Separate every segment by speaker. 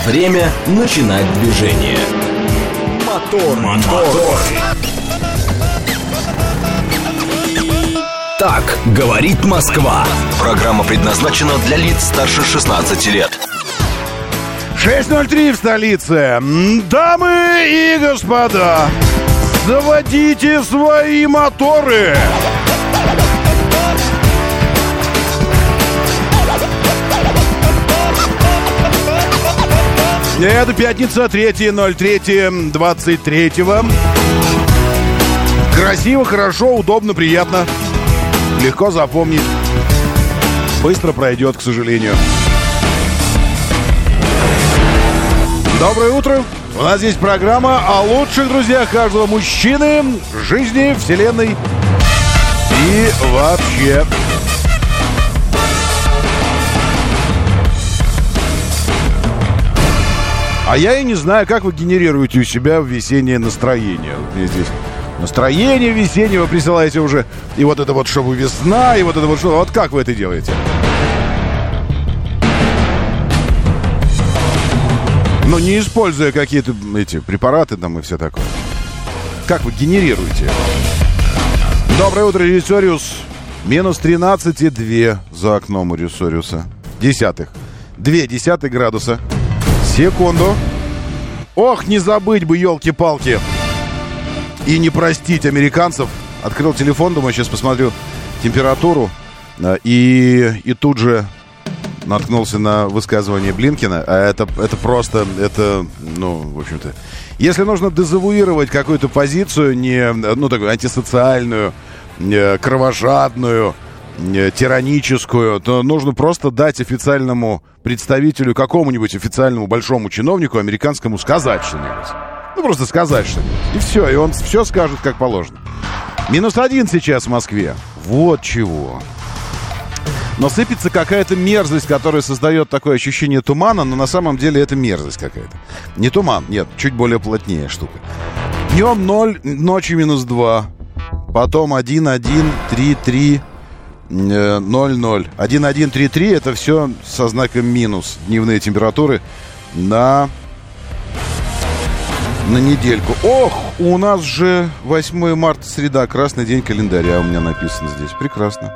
Speaker 1: Время начинать движение. Мотор. Так говорит Москва. Программа предназначена для лиц старше 16 лет.
Speaker 2: 6:03 в столице. Дамы и господа, заводите свои моторы. Это пятница, 3.03.23. Красиво, хорошо, удобно, приятно. Легко запомнить. Быстро пройдет, к сожалению. Доброе утро. У нас здесь программа о лучших друзьях каждого мужчины, жизни, вселенной и вообще. А я и не знаю, как вы генерируете у себя весеннее настроение. Вот мне здесь настроение весеннее вы присылаете уже. И вот это вот, чтобы весна, и вот это вот что. Вот как вы это делаете? Ну, не используя какие-то эти препараты там и все такое. Как вы генерируете? Доброе утро, Ресориус. Минус 13,2 за окном у Ресориуса. 0,2 градуса. Секунду. Ох, не забыть бы, елки-палки. И не простить американцев. Открыл телефон, думаю, сейчас посмотрю температуру. И тут же наткнулся на высказывание Блинкена. А это просто, ну, в общем-то... Если нужно дезавуировать какую-то позицию, такую антисоциальную, кровожадную, тираническую, то нужно просто дать официальному представителю, какому-нибудь официальному большому чиновнику американскому сказать что-нибудь. Ну, просто сказать что-нибудь. И все, и он все скажет, как положено. -1 сейчас в Москве. Вот чего. Но сыпется какая-то мерзость, которая создает такое ощущение тумана, но на самом деле это мерзость какая-то. Не туман, нет, чуть более плотнее штука. Днем 0, ночью -2. Потом 1, 1, 3, 3. 0, 0. 1, 1, 3, 3. Это все со знаком минус. Дневные температуры на недельку. Ох, у нас же 8 марта, среда. Красный день календаря у меня написано здесь. Прекрасно.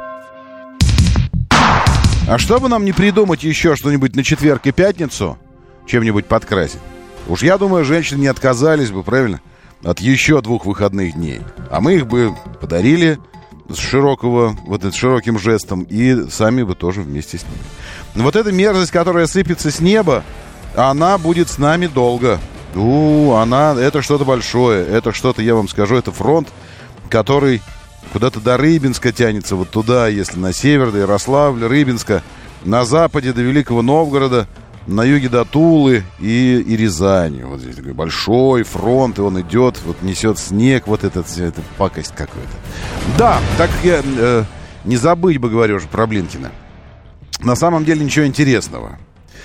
Speaker 2: А чтобы нам не придумать еще что-нибудь на четверг и пятницу, чем-нибудь подкрасить, уж я думаю, женщины не отказались бы, правильно, от еще 2 выходных дней. А мы их бы подарили с широким жестом, и сами бы тоже вместе с ними. Вот эта мерзость, которая сыпется с неба, она будет с нами долго. Это что-то большое, это что-то, я вам скажу, это фронт, который куда-то до Рыбинска тянется, вот туда, если на север, до Ярославля, Рыбинска, на западе до Великого Новгорода, на юге до Тулы и Рязани. Вот здесь такой большой фронт, и он идет, вот несет снег, вот эта пакость какая-то. Да, так как я не забыть бы, говорю уже про Блинкина. На самом деле ничего интересного.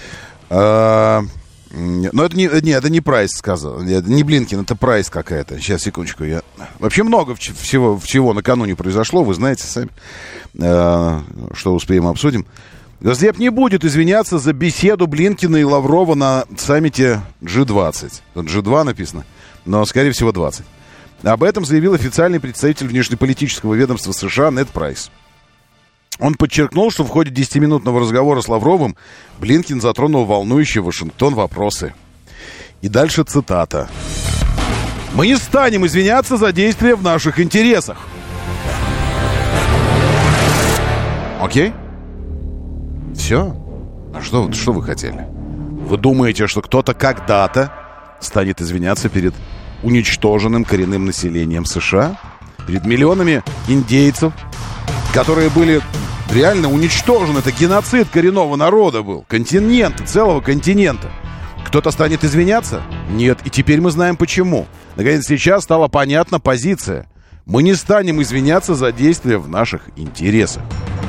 Speaker 2: Но это не Прайс сказал. Это не Блинкин, это Прайс какая-то. Сейчас, секундочку. Вообще много всего накануне произошло. Вы знаете сами, что успеем обсудим. Госдеп не будет извиняться за беседу Блинкина и Лаврова на саммите G20. Тут G2 написано, но, скорее всего, 20. Об этом заявил официальный представитель внешнеполитического ведомства США Нед Прайс. Он подчеркнул, что в ходе 10-минутного разговора с Лавровым Блинкин затронул волнующие Вашингтон вопросы. И дальше цитата. «Мы не станем извиняться за действия в наших интересах». Окей? Все? А что вы хотели? Вы думаете, что кто-то когда-то станет извиняться перед уничтоженным коренным населением США? Перед миллионами индейцев, которые были реально уничтожены? Это геноцид коренного народа был. Континента, целого континента. Кто-то станет извиняться? Нет. И теперь мы знаем почему. Наконец, сейчас стала понятна позиция. Мы не станем извиняться за действия в наших интересах.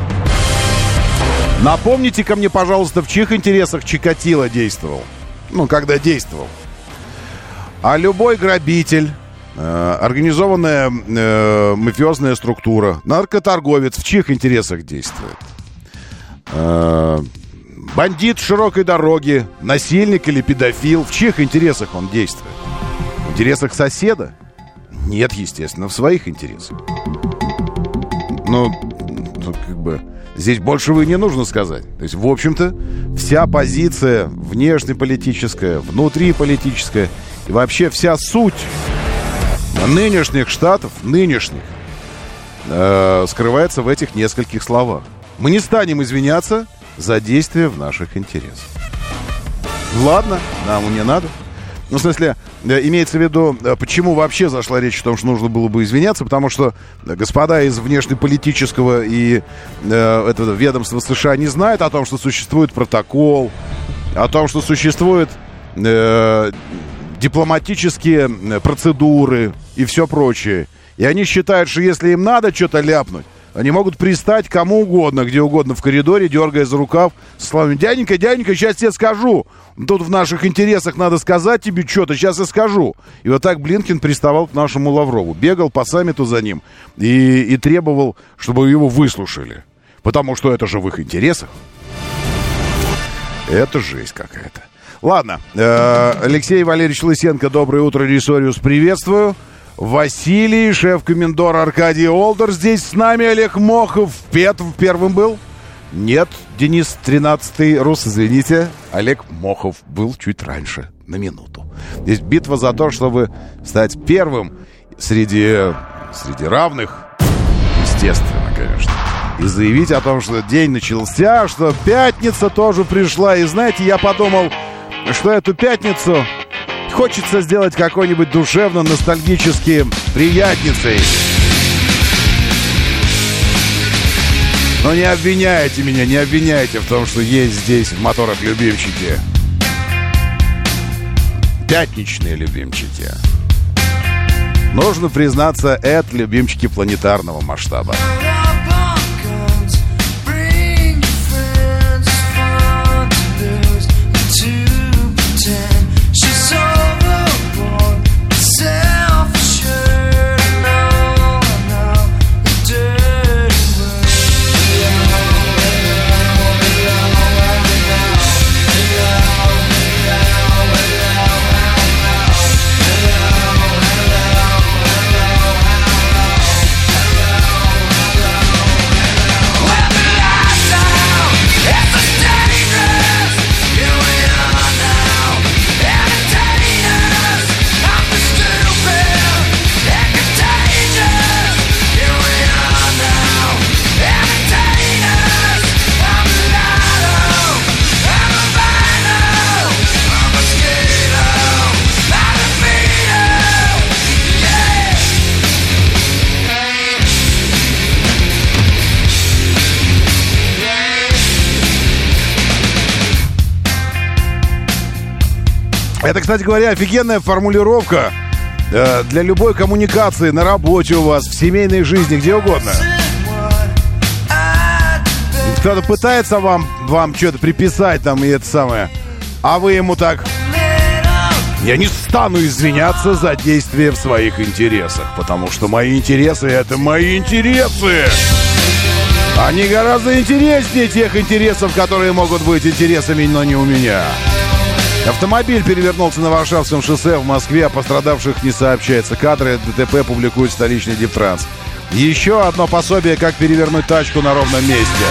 Speaker 2: Напомните-ка мне, пожалуйста, в чьих интересах Чикатило действовал? Когда действовал. А любой грабитель, организованная мафиозная структура, наркоторговец в чьих интересах действует? Бандит с широкой дороги, насильник или педофил, в чьих интересах он действует? В интересах соседа? Нет, естественно, в своих интересах. Ну, как бы, здесь большего и не нужно сказать. То есть, в общем-то, вся позиция внешнеполитическая, внутриполитическая и вообще вся суть нынешних штатов, скрывается в этих нескольких словах. Мы не станем извиняться за действия в наших интересах. Ладно, нам не надо. Ну, в смысле, имеется в виду, почему вообще зашла речь о том, что нужно было бы извиняться, потому что господа из внешнеполитического и этого ведомства США не знают о том, что существует протокол, о том, что существуют дипломатические процедуры и все прочее. И они считают, что если им надо что-то ляпнуть, они могут пристать кому угодно, где угодно в коридоре, дергая за рукав, со словами: дяденька, сейчас тебе скажу. Тут в наших интересах надо сказать тебе что-то, сейчас я скажу. И вот так Блинкен приставал к нашему Лаврову. Бегал по саммиту за ним и требовал, чтобы его выслушали. Потому что это же в их интересах. Это жесть какая-то. Ладно, Алексей Валерьевич Лысенко, доброе утро, Ресориус, приветствую. Василий, шеф-комендор Аркадий Олдер здесь с нами. Олег Мохов первым был. Нет, Денис 13-й Рус, извините. Олег Мохов был чуть раньше, на минуту. Здесь битва за то, чтобы стать первым среди равных, естественно, конечно. И заявить о том, что день начался, что пятница тоже пришла. И знаете, я подумал, что эту пятницу хочется сделать какой-нибудь душевно-ностальгически приятницей. Но не обвиняйте меня, не обвиняйте в том, что есть здесь в моторах любимчики. Пятничные любимчики. Нужно признаться, это любимчики планетарного масштаба. Это, кстати говоря, офигенная формулировка для любой коммуникации на работе у вас, в семейной жизни, где угодно. Кто-то пытается вам что-то приписать там и это самое, а вы ему так: я не стану извиняться за действия в своих интересах, потому что мои интересы — это мои интересы. Они гораздо интереснее тех интересов, которые могут быть интересами, но не у меня. Автомобиль перевернулся на Варшавском шоссе в Москве, о пострадавших не сообщается. Кадры ДТП публикует столичный Дептранс. Еще одно пособие, как перевернуть тачку на ровном месте.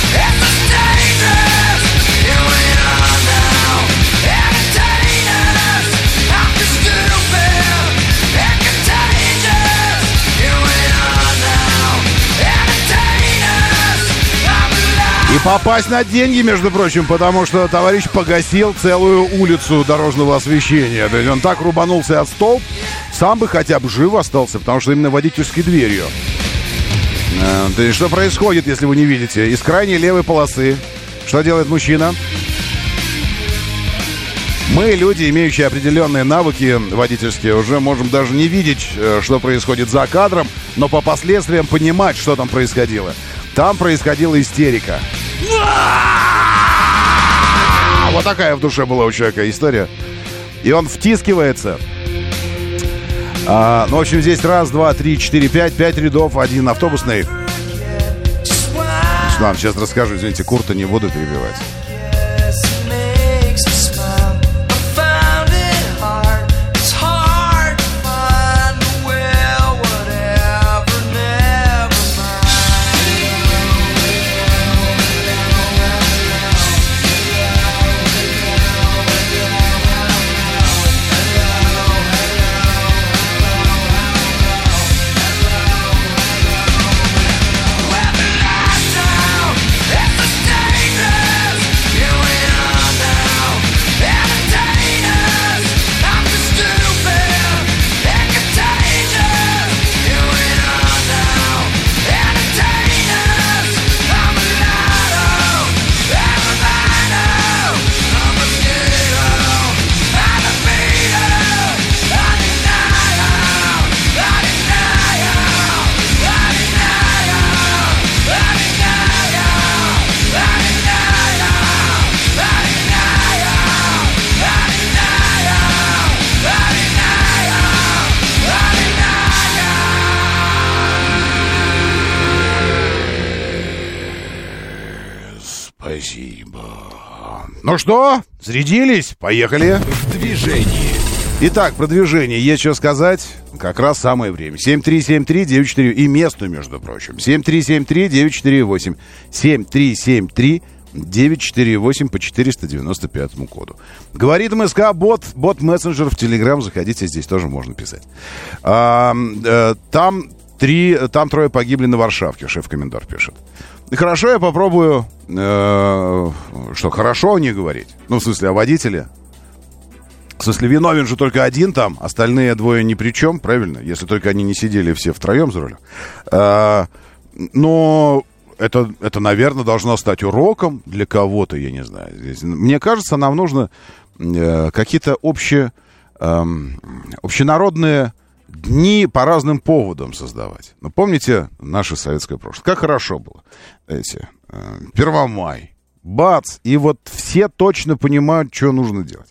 Speaker 2: И попасть на деньги, между прочим, потому что товарищ погасил целую улицу дорожного освещения. То есть он так рубанулся от столб, сам бы хотя бы жив остался, потому что именно водительской дверью. То есть что происходит, если вы не видите? Из крайней левой полосы что делает мужчина? Мы, люди, имеющие определенные навыки водительские, уже можем даже не видеть, что происходит за кадром, но по последствиям понимать, что там происходило. Там происходила истерика. Вот такая в душе была у человека история. И он втискивается. Ну, в общем, здесь 1, 2, 3, 4, 5 рядов, один автобусный. Ладно, сейчас расскажу, извините, Курта не буду перебивать. Ну что, зарядились? Поехали.
Speaker 1: В движении.
Speaker 2: Итак, про движение есть что сказать. Как раз самое время. 7373948. И местную, между прочим. 7373948. 7373948 по 495 коду. Говорит МСК, бот мессенджер в Телеграм. Заходите, здесь тоже можно писать. Там трое погибли на Варшавке, шеф-комендар пишет. И хорошо, я попробую... что, хорошо не говорить? Ну, в смысле, о водителе? В смысле, виновен же только один там, остальные двое ни при чем, правильно? Если только они не сидели все втроем за рулем. Но это, наверное, должно стать уроком для кого-то, я не знаю. Здесь, мне кажется, нам нужно какие-то общенародные дни по разным поводам создавать. Ну, помните наше советское прошлое? Как хорошо было. Эти, 1 мая. Бац! И вот все точно понимают, что нужно делать.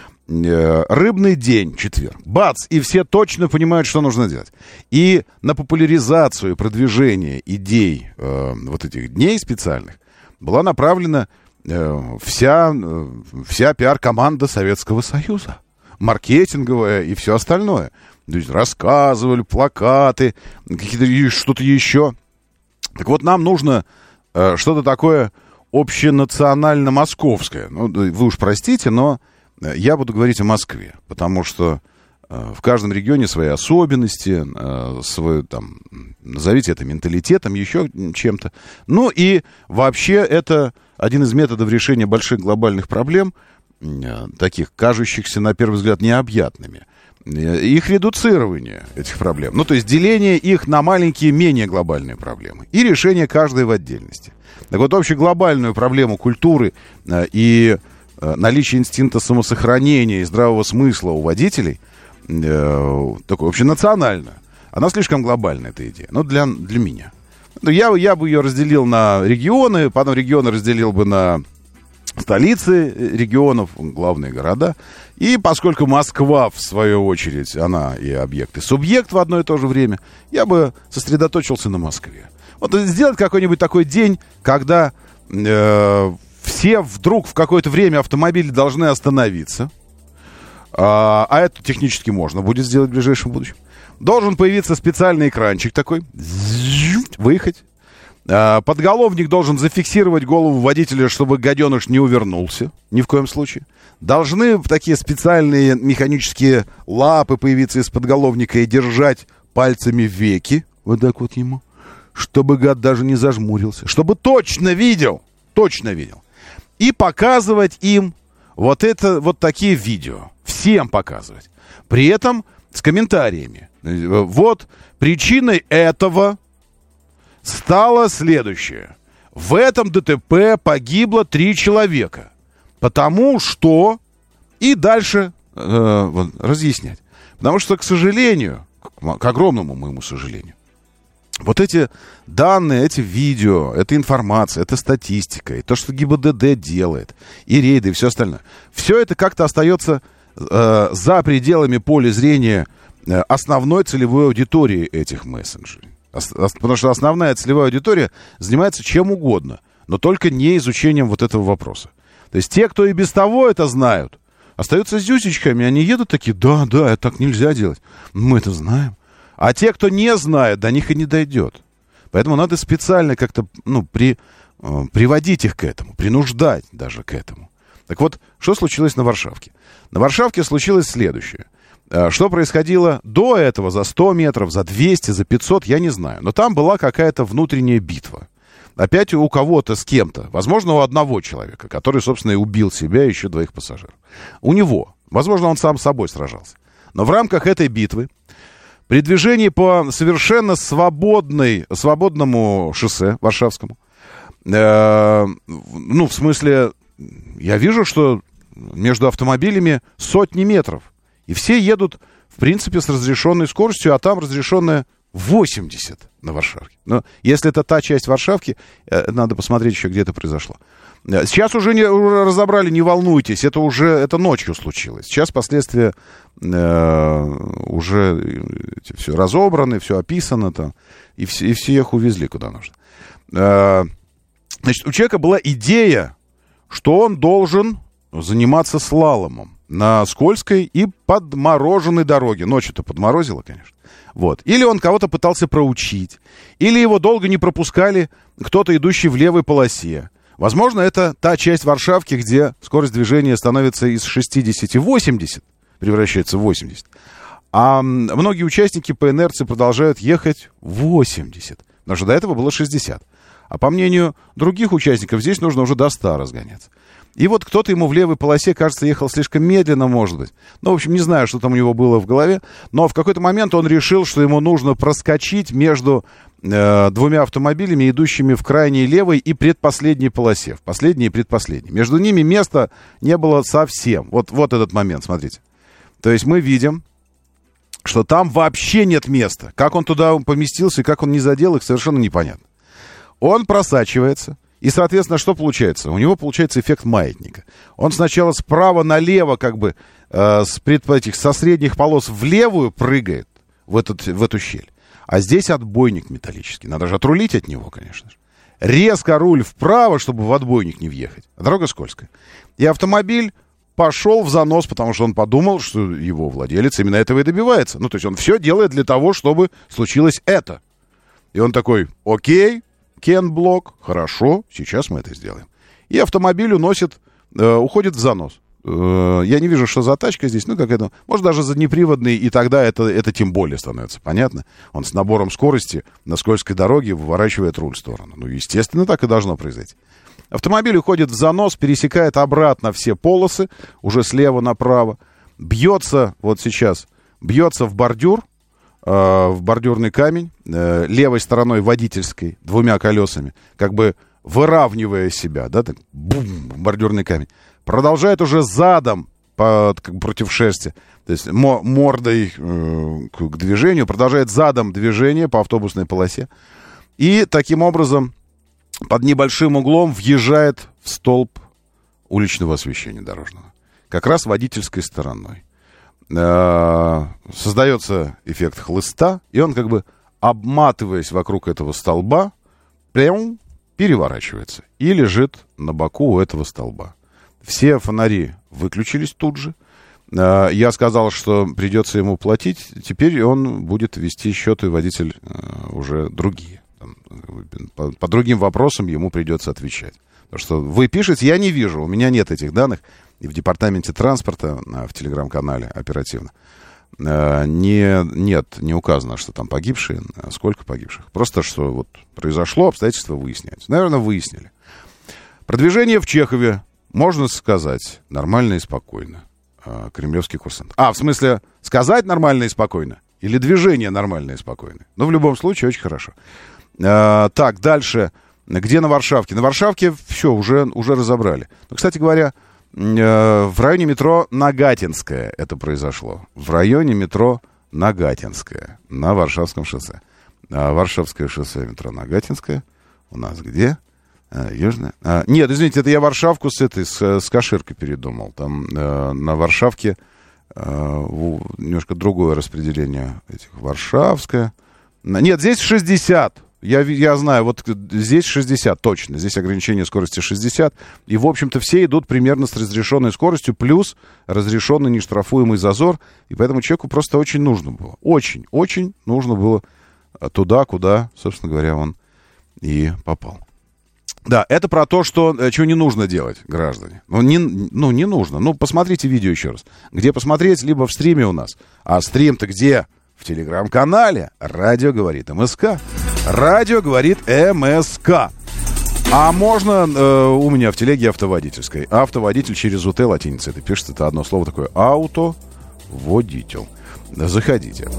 Speaker 2: Рыбный день, четверг. Бац! И все точно понимают, что нужно делать. И на популяризацию, продвижение идей вот этих дней специальных была направлена вся пиар-команда Советского Союза. Маркетинговая и все остальное. То есть рассказывали, плакаты, какие-то что-то еще. Так вот, нам нужно что-то такое общенационально-московское. Ну, вы уж простите, но я буду говорить о Москве, потому что в каждом регионе свои особенности, свой, там, назовите это менталитетом, еще чем-то. Ну и вообще это один из методов решения больших глобальных проблем, таких кажущихся на первый взгляд необъятными. Их редуцирование, этих проблем. Ну, то есть деление их на маленькие, менее глобальные проблемы. И решение каждой в отдельности. Так вот, общеглобальную проблему культуры и наличие инстинкта самосохранения и здравого смысла у водителей, такой общенациональную, она слишком глобальная, эта идея. Ну, для меня. Ну, я бы ее разделил на регионы, потом регионы разделил бы на столицы регионов, главные города. И поскольку Москва, в свою очередь, она и объект, и субъект в одно и то же время, я бы сосредоточился на Москве. Вот сделать какой-нибудь такой день, когда все вдруг в какое-то время автомобили должны остановиться. А это технически можно будет сделать в ближайшем будущем. Должен появиться специальный экранчик такой. Выехать. Подголовник должен зафиксировать голову водителя, чтобы гаденыш не увернулся. Ни в коем случае. Должны такие специальные механические лапы появиться из подголовника и держать пальцами веки. Вот так вот ему. Чтобы гад даже не зажмурился. Чтобы точно видел. Точно видел. И показывать им вот такие видео. Всем показывать. При этом с комментариями. Вот причиной этого стало следующее. В этом ДТП погибло 3 человека. Потому что... И дальше разъяснять. Потому что, к сожалению, к огромному моему сожалению, вот эти данные, эти видео, эта информация, эта статистика, и то, что ГИБДД делает, и рейды, и все остальное, все это как-то остается за пределами поля зрения основной целевой аудитории этих мессенджеров. Потому что основная целевая аудитория занимается чем угодно, но только не изучением вот этого вопроса. То есть те, кто и без того это знают, остаются зюзечками, они едут такие, да, это так нельзя делать. Мы это знаем. А те, кто не знает, до них и не дойдет. Поэтому надо специально как-то приводить их к этому, принуждать даже к этому. Так вот, что случилось на Варшавке? На Варшавке случилось следующее. Что происходило до этого, за 100 метров, за 200, за 500, я не знаю. Но там была какая-то внутренняя битва. Опять у кого-то с кем-то. Возможно, у одного человека, который, собственно, и убил себя и еще 2 пассажиров. У него. Возможно, он сам с собой сражался. Но в рамках этой битвы при движении по совершенно свободному шоссе Варшавскому, в смысле, я вижу, что между автомобилями сотни метров. И все едут, в принципе, с разрешенной скоростью, а там разрешенная 80 на Варшавке. Но если это та часть Варшавки, надо посмотреть еще, где это произошло. Сейчас уже разобрали, не волнуйтесь, это ночью случилось. Сейчас последствия уже все разобраны, все описано там, и всех увезли куда нужно. Значит, у человека была идея что он должен заниматься слаломом на скользкой и подмороженной дороге. Ночью-то подморозило, конечно. Вот. Или он кого-то пытался проучить, или его долго не пропускали кто-то, идущий в левой полосе. Возможно, это та часть Варшавки, где скорость движения становится из 60 в 80, превращается в 80. А многие участники по инерции продолжают ехать 80, потому что до этого было 60. А по мнению других участников, здесь нужно уже до 100 разгоняться. И вот кто-то ему в левой полосе, кажется, ехал слишком медленно, может быть. Ну, в общем, не знаю, что там у него было в голове. Но в какой-то момент он решил, что ему нужно проскочить между двумя автомобилями, идущими в крайней левой и предпоследней полосе. В последней и предпоследней. Между ними места не было совсем. Вот этот момент, смотрите. То есть мы видим, что там вообще нет места. Как он туда поместился и как он не задел их, совершенно непонятно. Он просачивается, и, соответственно, что получается? У него получается эффект маятника. Он сначала справа налево, как бы, со средних полос в левую прыгает в эту щель. А здесь отбойник металлический. Надо же отрулить от него, конечно же. Резко руль вправо, чтобы в отбойник не въехать. А дорога скользкая. И автомобиль пошел в занос, потому что он подумал, что его владелец именно этого и добивается. Ну, то есть он все делает для того, чтобы случилось это. И он такой: окей, Кен-блок, хорошо, сейчас мы это сделаем. И автомобиль уходит в занос. Я не вижу, что за тачка здесь, ну, какая-то, может, даже заднеприводный, и тогда это тем более становится понятно. Он с набором скорости на скользкой дороге выворачивает руль в сторону. Ну, естественно, так и должно произойти. Автомобиль уходит в занос, пересекает обратно все полосы, уже слева направо, бьется, вот сейчас, бьется в бордюр, в бордюрный камень, левой стороной водительской, двумя колесами, как бы выравнивая себя, да, так, бум, бордюрный камень. Продолжает уже задом против шерсти, то есть мордой к движению, продолжает задом движение по автобусной полосе. И таким образом под небольшим углом въезжает в столб уличного освещения дорожного. Как раз водительской стороной. Создается эффект хлыста, и он, как бы обматываясь вокруг этого столба, прям переворачивается и лежит на боку у этого столба. Все фонари выключились тут же. Я сказал, что придется ему платить. Теперь он будет вести счеты, водитель уже другие. По другим вопросам ему придется отвечать. Потому что вы пишете, я не вижу, у меня нет этих данных. И в департаменте транспорта, в телеграм-канале оперативно, не указано, что там погибшие, сколько погибших. Просто что вот произошло, обстоятельства выясняются. Наверное, выяснили. Продвижение в Чехове, можно сказать, нормально и спокойно. Кремлевский курсант. В смысле, сказать нормально и спокойно? Или движение нормально и спокойно? Ну, в любом случае, очень хорошо. Так, дальше. Где на Варшавке? На Варшавке все, уже разобрали. Ну, кстати говоря, в районе метро Нагатинское это произошло. В районе метро Нагатинское на Варшавском шоссе. Варшавское шоссе, метро Нагатинское. У нас где? Южное. Нет, извините, это я Варшавку с Каширкой передумал. Там на Варшавке немножко другое распределение этих. Варшавское. Нет, здесь 60. Я знаю, вот здесь 60 точно. Здесь ограничение скорости 60. И, в общем-то, все идут примерно с разрешенной скоростью, плюс разрешенный нештрафуемый зазор. И поэтому человеку просто очень нужно было. Очень нужно было туда, куда, собственно говоря, он и попал. Да, это про то, чего не нужно делать, граждане. Не нужно. Ну, посмотрите видео еще раз. Где посмотреть? Либо в стриме у нас. А стрим-то где? В телеграм-канале «Радио говорит МСК». «Радио говорит МСК». А можно у меня в телеге автоводительской. Автоводитель через УТ латиница. Это пишется, это одно слово такое. Автоводитель. Заходите.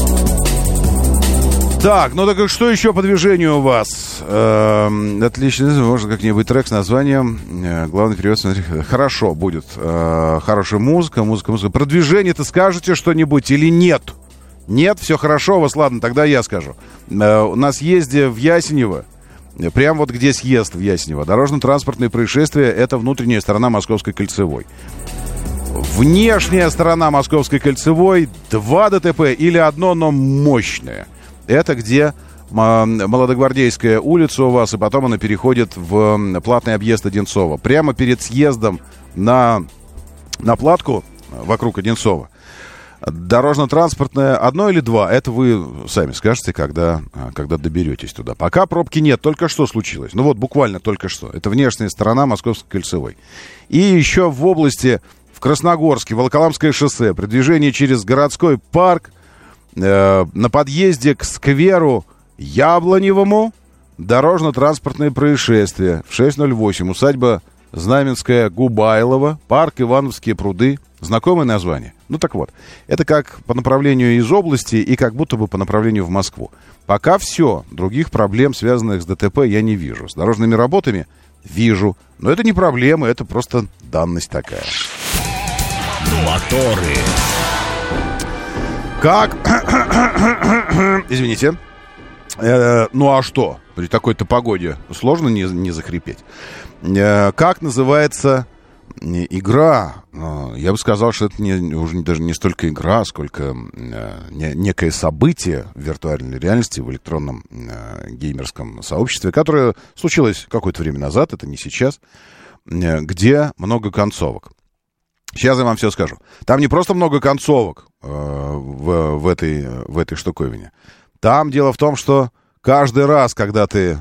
Speaker 2: Так, ну так что еще по движению у вас? Отлично, можно как-нибудь трек с названием. Главный перевод, смотри. Хорошо будет. Хорошая музыка. Про движение-то скажете что-нибудь или нет? Нет, все хорошо у вас, ладно, тогда я скажу. У нас езде в Ясенево, прямо вот где съезд в Ясенево, дорожно-транспортные происшествия, это внутренняя сторона Московской кольцевой. Внешняя сторона Московской кольцевой, 2 ДТП или одно, но мощное. Это где Молодогвардейская улица у вас, и потом она переходит в платный объезд Одинцова. Прямо перед съездом на платку вокруг Одинцова дорожно-транспортное одно или два, это вы сами скажете, когда доберетесь туда. Пока пробки нет, только что случилось. Ну вот, буквально только что. Это внешняя сторона Московской кольцевой. И еще в области, в Красногорске, Волоколамское шоссе, при движении через городской парк, на подъезде к скверу Яблоневому дорожно-транспортное происшествие. В 6:08 усадьба Знаменская Губайлова, парк Ивановские пруды. Знакомое название? Ну так вот, это как по направлению из области и как будто бы по направлению в Москву. Пока все, других проблем, связанных с ДТП, я не вижу. С дорожными работами вижу, но это не проблема, это просто данность такая.
Speaker 1: Моторы.
Speaker 2: Как? Извините. Ну а что? При такой-то погоде сложно не захрипеть. Как называется игра? Я бы сказал, что это уже даже не столько игра, сколько некое событие в виртуальной реальности, в электронном геймерском сообществе, которое случилось какое-то время назад, это не сейчас, где много концовок. Сейчас я вам все скажу. Там не просто много концовок в этой штуковине. Там дело в том, что каждый раз, когда ты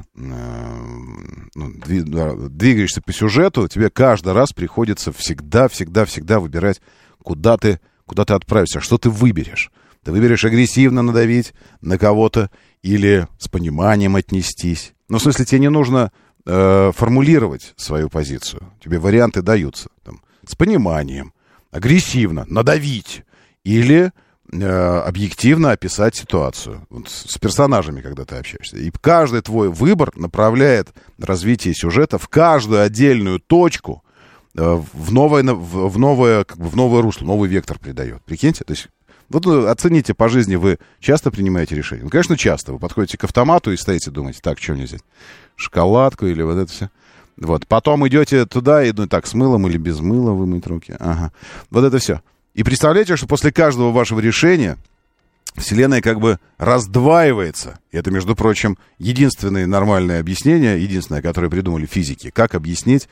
Speaker 2: двигаешься по сюжету, тебе каждый раз приходится всегда выбирать, куда ты отправишься, что ты выберешь. Ты выберешь агрессивно надавить на кого-то или с пониманием отнестись. Ну, в смысле, тебе не нужно формулировать свою позицию. Тебе варианты даются. Там, с пониманием, агрессивно надавить или объективно описать ситуацию. Вот с персонажами, когда ты общаешься. И каждый твой выбор направляет развитие сюжета в каждую отдельную точку, в новое русло, новый вектор придает. Прикиньте? То есть, вот оцените по жизни, вы часто принимаете решения? Ну, конечно, часто. Вы подходите к автомату и стоите, думаете, так, что мне взять? Шоколадку или вот это все? Вот. Потом идете туда, и так, с мылом или без мыла вымыть руки. Ага. Вот это все. И представляете, что после каждого вашего решения Вселенная как бы раздваивается. И это, между прочим, единственное нормальное объяснение, единственное, которое придумали физики, как объяснить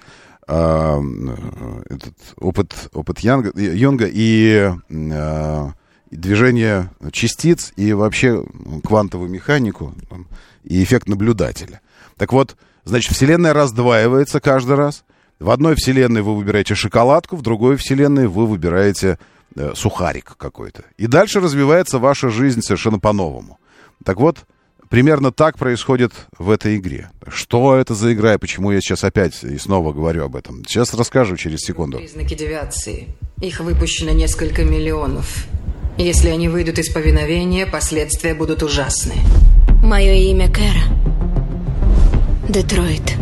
Speaker 2: этот опыт Йонга и движение частиц, и вообще квантовую механику, и эффект наблюдателя. Так вот, значит, Вселенная раздваивается каждый раз. В одной вселенной вы выбираете шоколадку, в другой вселенной вы выбираете сухарик какой-то. И дальше развивается ваша жизнь совершенно по-новому. Так вот, примерно так происходит в этой игре. Что это за игра и почему я сейчас опять и снова говорю об этом? Сейчас расскажу через секунду.
Speaker 3: Признаки девиации. Их выпущено несколько миллионов. Если они выйдут из повиновения, последствия будут ужасны.
Speaker 4: Мое имя Кэра. Детройт.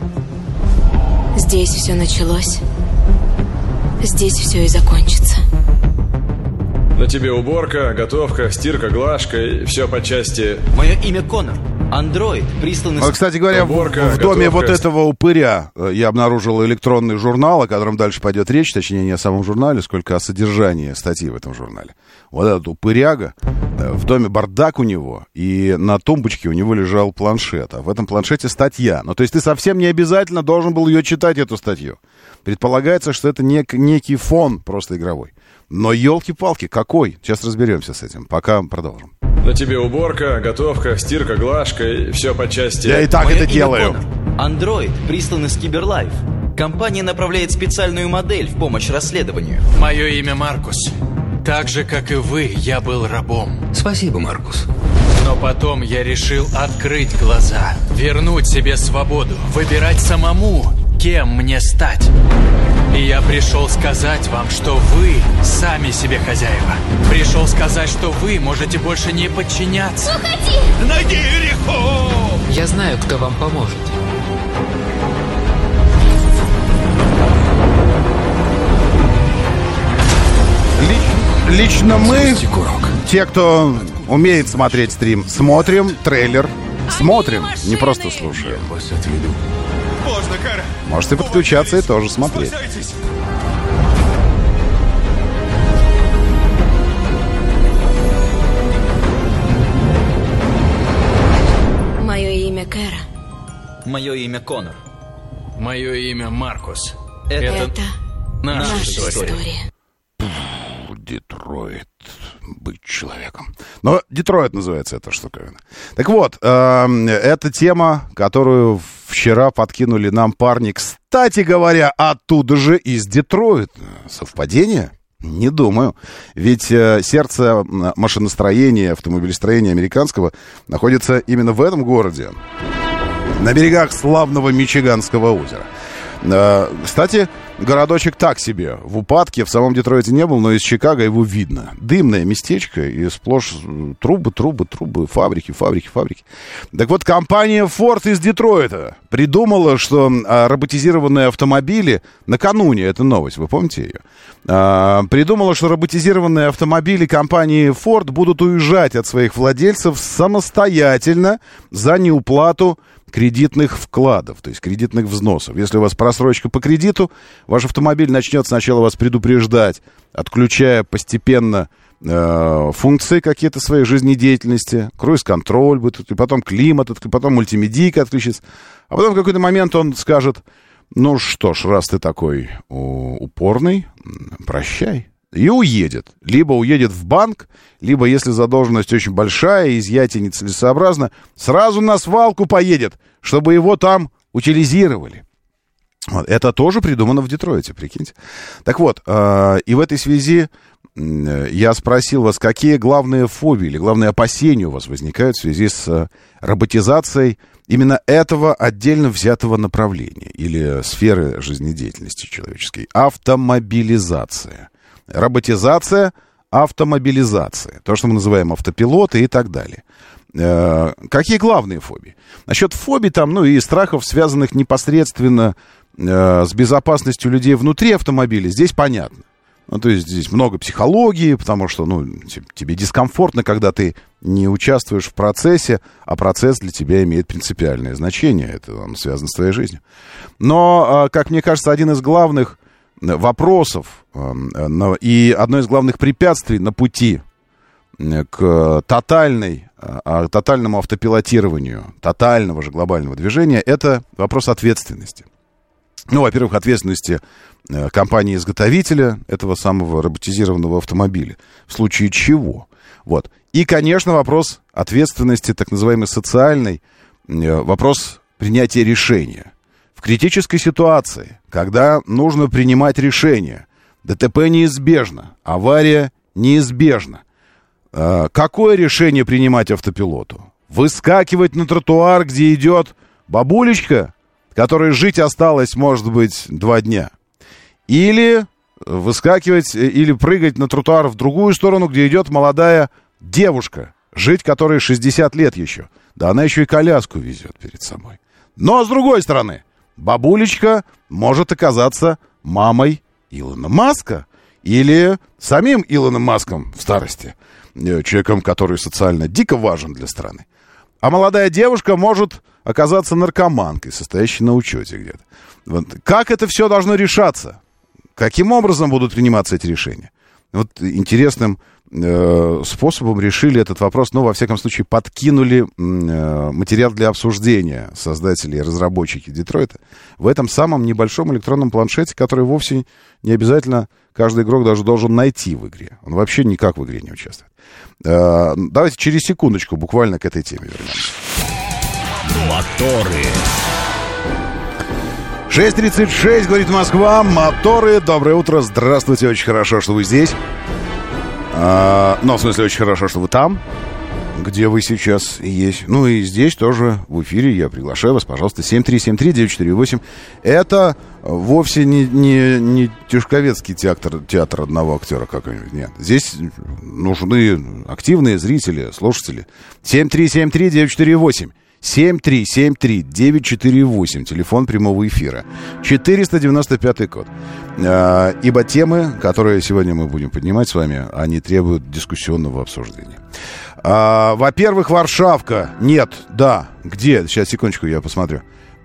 Speaker 4: Здесь все началось. Здесь все и закончится.
Speaker 5: На тебе уборка, готовка, стирка, глажка и все по части.
Speaker 6: Мое имя Конор. Андроид, присланный...
Speaker 2: Кстати говоря, в доме вот этого упыря я обнаружил электронный журнал, о котором дальше пойдет речь, точнее, не о самом журнале, сколько о содержании статьи в этом журнале. Вот этот упыряга, в доме бардак у него, и на тумбочке у него лежал планшет, а в этом планшете статья. Ну, то есть ты совсем не обязательно должен был ее читать, эту статью. Предполагается, что это некий фон просто игровой. Но елки-палки, какой? Сейчас разберемся с этим. Пока продолжим.
Speaker 5: На тебе уборка, готовка, стирка, глажка и все по части.
Speaker 2: Я и так
Speaker 6: Мое
Speaker 2: это
Speaker 6: имя
Speaker 2: делаю.
Speaker 6: Конор. Андроид, присланный с Киберлайф. Компания направляет специальную модель в помощь расследованию.
Speaker 7: Мое имя Маркус. Так же, как и вы, я был рабом.
Speaker 8: Спасибо, Маркус.
Speaker 7: Но потом я решил открыть глаза, вернуть себе свободу, выбирать самому, кем мне стать. И я пришел сказать вам, что вы сами себе хозяева. Пришел сказать, что вы можете больше не подчиняться.
Speaker 4: Уходи!
Speaker 7: Найди Иерихон!
Speaker 8: Я знаю, кто вам поможет.
Speaker 2: Лично мы, те, кто умеет смотреть стрим, смотрим трейлер. Смотрим, не просто слушаем.
Speaker 7: Поздно, Кэра.
Speaker 2: Можете подключаться и тоже смотреть.
Speaker 7: Спасайтесь.
Speaker 6: мое имя Конор.
Speaker 7: Мое имя Маркус.
Speaker 6: Это
Speaker 7: наша
Speaker 4: Наша
Speaker 7: история.
Speaker 4: история.
Speaker 2: Детройт. Быть человеком. Но Детройт называется эта штуковина. Так вот, это тема, которую вчера подкинули нам парни, кстати говоря, оттуда же из Детройта. Совпадение? Не думаю. Ведь сердце машиностроения, автомобилестроения американского находится именно в этом городе, на берегах славного Мичиганского озера. Кстати, городочек так себе. В упадке, в самом Детройте не был, но из Чикаго его видно. Дымное местечко и сплошь трубы, фабрики. Так вот, компания Ford из Детройта придумала, что роботизированные автомобили, накануне эта новость, вы помните ее? Придумала, что роботизированные автомобили компании Ford будут уезжать от своих владельцев самостоятельно за неуплату кредитных вкладов, то есть кредитных взносов. Если у вас просрочка по кредиту, ваш автомобиль начнет сначала вас предупреждать, отключая постепенно функции какие-то своей жизнедеятельности, круиз-контроль будет, и потом климат, и потом мультимедийка отключится. А потом в какой-то момент он скажет: ну что ж, раз ты такой упорный, прощай. И уедет. Либо уедет в банк, либо, если задолженность очень большая, изъятие нецелесообразно, сразу на свалку поедет, чтобы его там утилизировали. Вот. Это тоже придумано в Детройте, прикиньте. Так вот, и в этой связи я спросил вас, какие главные фобии или главные опасения у вас возникают в связи с роботизацией именно этого отдельно взятого направления или сферы жизнедеятельности человеческой. Автомобилизация. Роботизация, автомобилизация. То, что мы называем автопилоты и так далее. Какие главные фобии? Насчет фобий там, и страхов, связанных непосредственно с безопасностью людей внутри автомобиля, здесь понятно. То есть здесь много психологии, потому что, тебе дискомфортно, когда ты не участвуешь в процессе, а процесс для тебя имеет принципиальное значение. Это он связан с твоей жизнью. Но, как мне кажется, один из главных вопросов и одно из главных препятствий на пути к тотальному автопилотированию, тотального же глобального движения, это вопрос ответственности. Во-первых, ответственности компании-изготовителя этого самого роботизированного автомобиля. В случае чего? Вот. И, конечно, вопрос ответственности, так называемой социальной, вопрос принятия решения. В критической ситуации, когда нужно принимать решение, ДТП неизбежно, авария неизбежна. Какое решение принимать автопилоту? Выскакивать на тротуар, где идет бабулечка, которой жить осталось, может быть, 2 дня? Или выскакивать, или прыгать на тротуар в другую сторону, где идет молодая девушка, жить которой 60 лет еще. Да она еще и коляску везет перед собой. Но, с другой стороны, бабулечка может оказаться мамой Илона Маска или самим Илоном Маском в старости, человеком, который социально дико важен для страны. А молодая девушка может оказаться наркоманкой, состоящей на учете где-то. Вот. Как это все должно решаться? Каким образом будут приниматься эти решения? Вот интересным способом решили этот вопрос, во всяком случае, подкинули материал для обсуждения создатели и разработчики Детройта в этом самом небольшом электронном планшете, который вовсе не обязательно каждый игрок даже должен найти в игре. Он вообще никак в игре не участвует. Давайте через секундочку буквально к этой теме вернемся.
Speaker 1: Моторы.
Speaker 2: 6:36, говорит Москва. Моторы. Доброе утро. Здравствуйте. Очень хорошо, что вы здесь. В смысле, очень хорошо, что вы там, где вы сейчас есть. И здесь тоже в эфире я приглашаю вас, пожалуйста, 7373948. Это вовсе не Тишковецкий театр одного актера какой-нибудь. Нет. Здесь нужны активные зрители, слушатели. 7373948. 7373948, телефон прямого эфира, 495 код. Ибо темы, которые сегодня мы будем поднимать с вами, они требуют дискуссионного обсуждения. Во-первых, Варшавка. Нет, да. Где? Сейчас, секундочку, я посмотрю.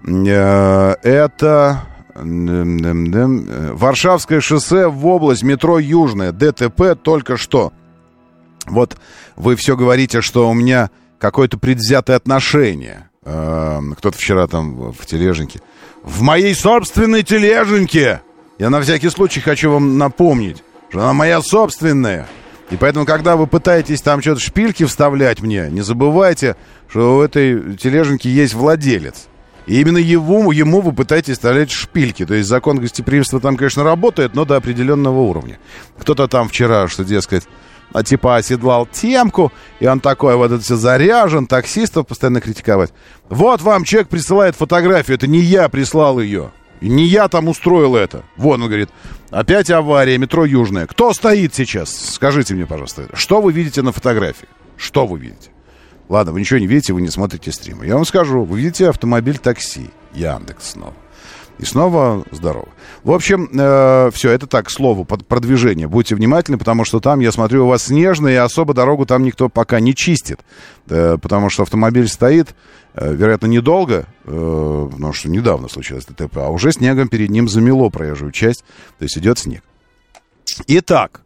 Speaker 2: Это Варшавское шоссе в область, метро Южное, ДТП только что. Вот вы все говорите, что у меня какое-то предвзятое отношение кто-то вчера там в тележеньке. В моей собственной тележеньке! Я на всякий случай хочу вам напомнить, что она моя собственная. И поэтому, когда вы пытаетесь там что-то шпильки вставлять мне, не забывайте, что у этой тележеньки есть владелец. И именно ему вы пытаетесь вставлять шпильки. То есть закон гостеприимства там, конечно, работает, но до определенного уровня. Кто-то там вчера, что, дескать, типа оседлал темку, и он такой вот это все заряжен, таксистов постоянно критиковать. Вот вам человек присылает фотографию, это не я прислал ее. И не я там устроил это. Вон, он говорит, опять авария, метро Южная. Кто стоит сейчас? Скажите мне, пожалуйста, что вы видите на фотографии? Что вы видите? Ладно, вы ничего не видите, вы не смотрите стримы. Я вам скажу, вы видите автомобиль такси. Яндекс снова. И снова здорово. В общем, все, это так, к слову, продвижение. Будьте внимательны, потому что там, я смотрю, у вас снежно, и особо дорогу там никто пока не чистит. Потому что автомобиль стоит, вероятно, недолго, потому что недавно случилось ДТП, а уже снегом перед ним замело проезжую часть, то есть идет снег. Итак,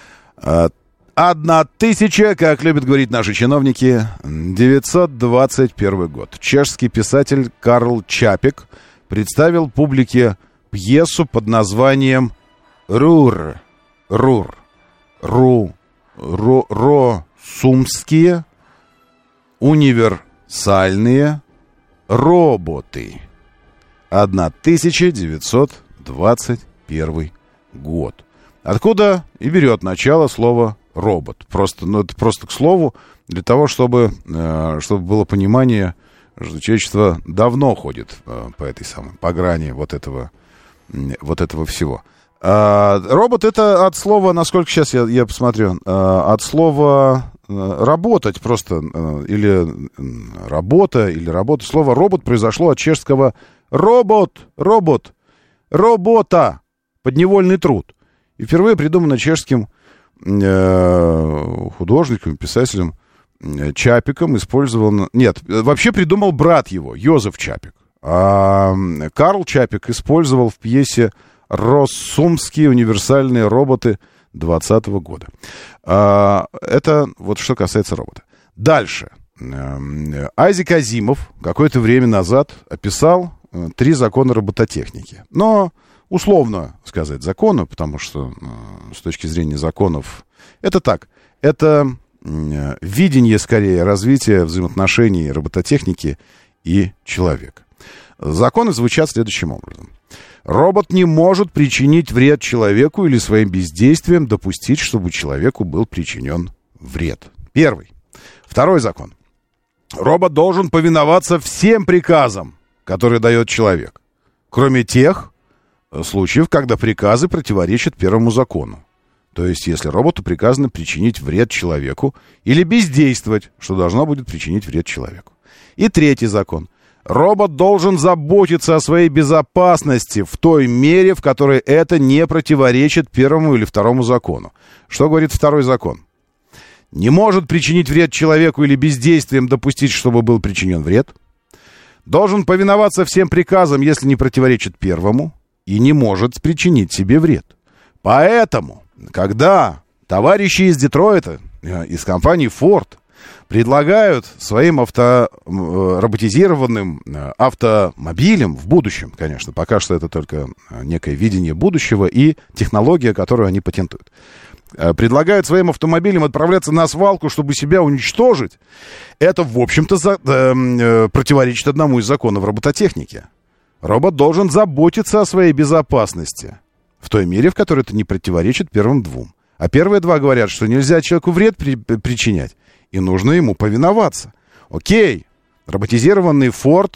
Speaker 2: 1000, как любят говорить наши чиновники, 921 год. Чешский писатель Карл Чапек представил публике пьесу под названием «Росумские универсальные роботы». 1921 год. Откуда и берет начало слово «робот». Это просто к слову, для того, чтобы было понимание, что человечество давно ходит по грани вот этого всего. Робот — это от слова, насколько сейчас я посмотрю, от слова работать просто, или работа, или работа. Слово робот произошло от чешского работа, подневольный труд. И впервые придумано чешским художником, писателем Чапеком, вообще придумал брат его, Йозеф Чапек. А Карл Чапек использовал в пьесе «Росумские универсальные роботы» 2020 года. Это вот что касается робота. Дальше. Айзек Азимов какое-то время назад описал 3 закона робототехники. Но условно сказать законы, потому что с точки зрения законов это так. Это видение, скорее, развития взаимоотношений робототехники и человека. Законы звучат следующим образом. Робот не может причинить вред человеку или своим бездействием допустить, чтобы человеку был причинен вред. Первый. Второй закон. Робот должен повиноваться всем приказам, которые дает человек, кроме тех случаев, когда приказы противоречат первому закону. То есть, если роботу приказано причинить вред человеку или бездействовать, что должно будет причинить вред человеку. И третий закон. Робот должен заботиться о своей безопасности в той мере, в которой это не противоречит первому или второму закону. Что говорит второй закон? Не может причинить вред человеку или бездействием допустить, чтобы был причинен вред. Должен повиноваться всем приказам, если не противоречит первому, и не может причинить себе вред. Поэтому, когда товарищи из Детройта, из компании Ford, предлагают своим роботизированным автомобилям в будущем, конечно, пока что это только некое видение будущего и технология, которую они патентуют, предлагают своим автомобилям отправляться на свалку, чтобы себя уничтожить, это, в общем-то, противоречит одному из законов робототехники. Робот должен заботиться о своей безопасности в той мере, в которой это не противоречит первым двум. А первые два говорят, что нельзя человеку вред причинять, и нужно ему повиноваться. Окей, роботизированный Ford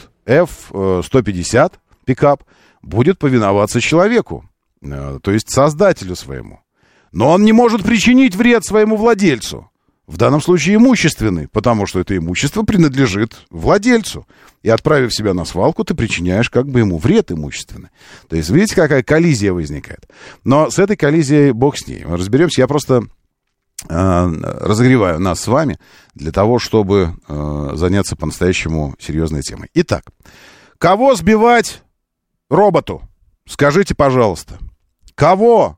Speaker 2: F-150 пикап будет повиноваться человеку, то есть создателю своему. Но он не может причинить вред своему владельцу. В данном случае имущественный, потому что это имущество принадлежит владельцу. И отправив себя на свалку, ты причиняешь как бы ему вред имущественный. То есть, видите, какая коллизия возникает. Но с этой коллизией бог с ней. Мы разберемся. Я просто разогреваю нас с вами для того, чтобы заняться по-настоящему серьезной темой. Итак, кого сбивать роботу? Скажите, пожалуйста. Кого?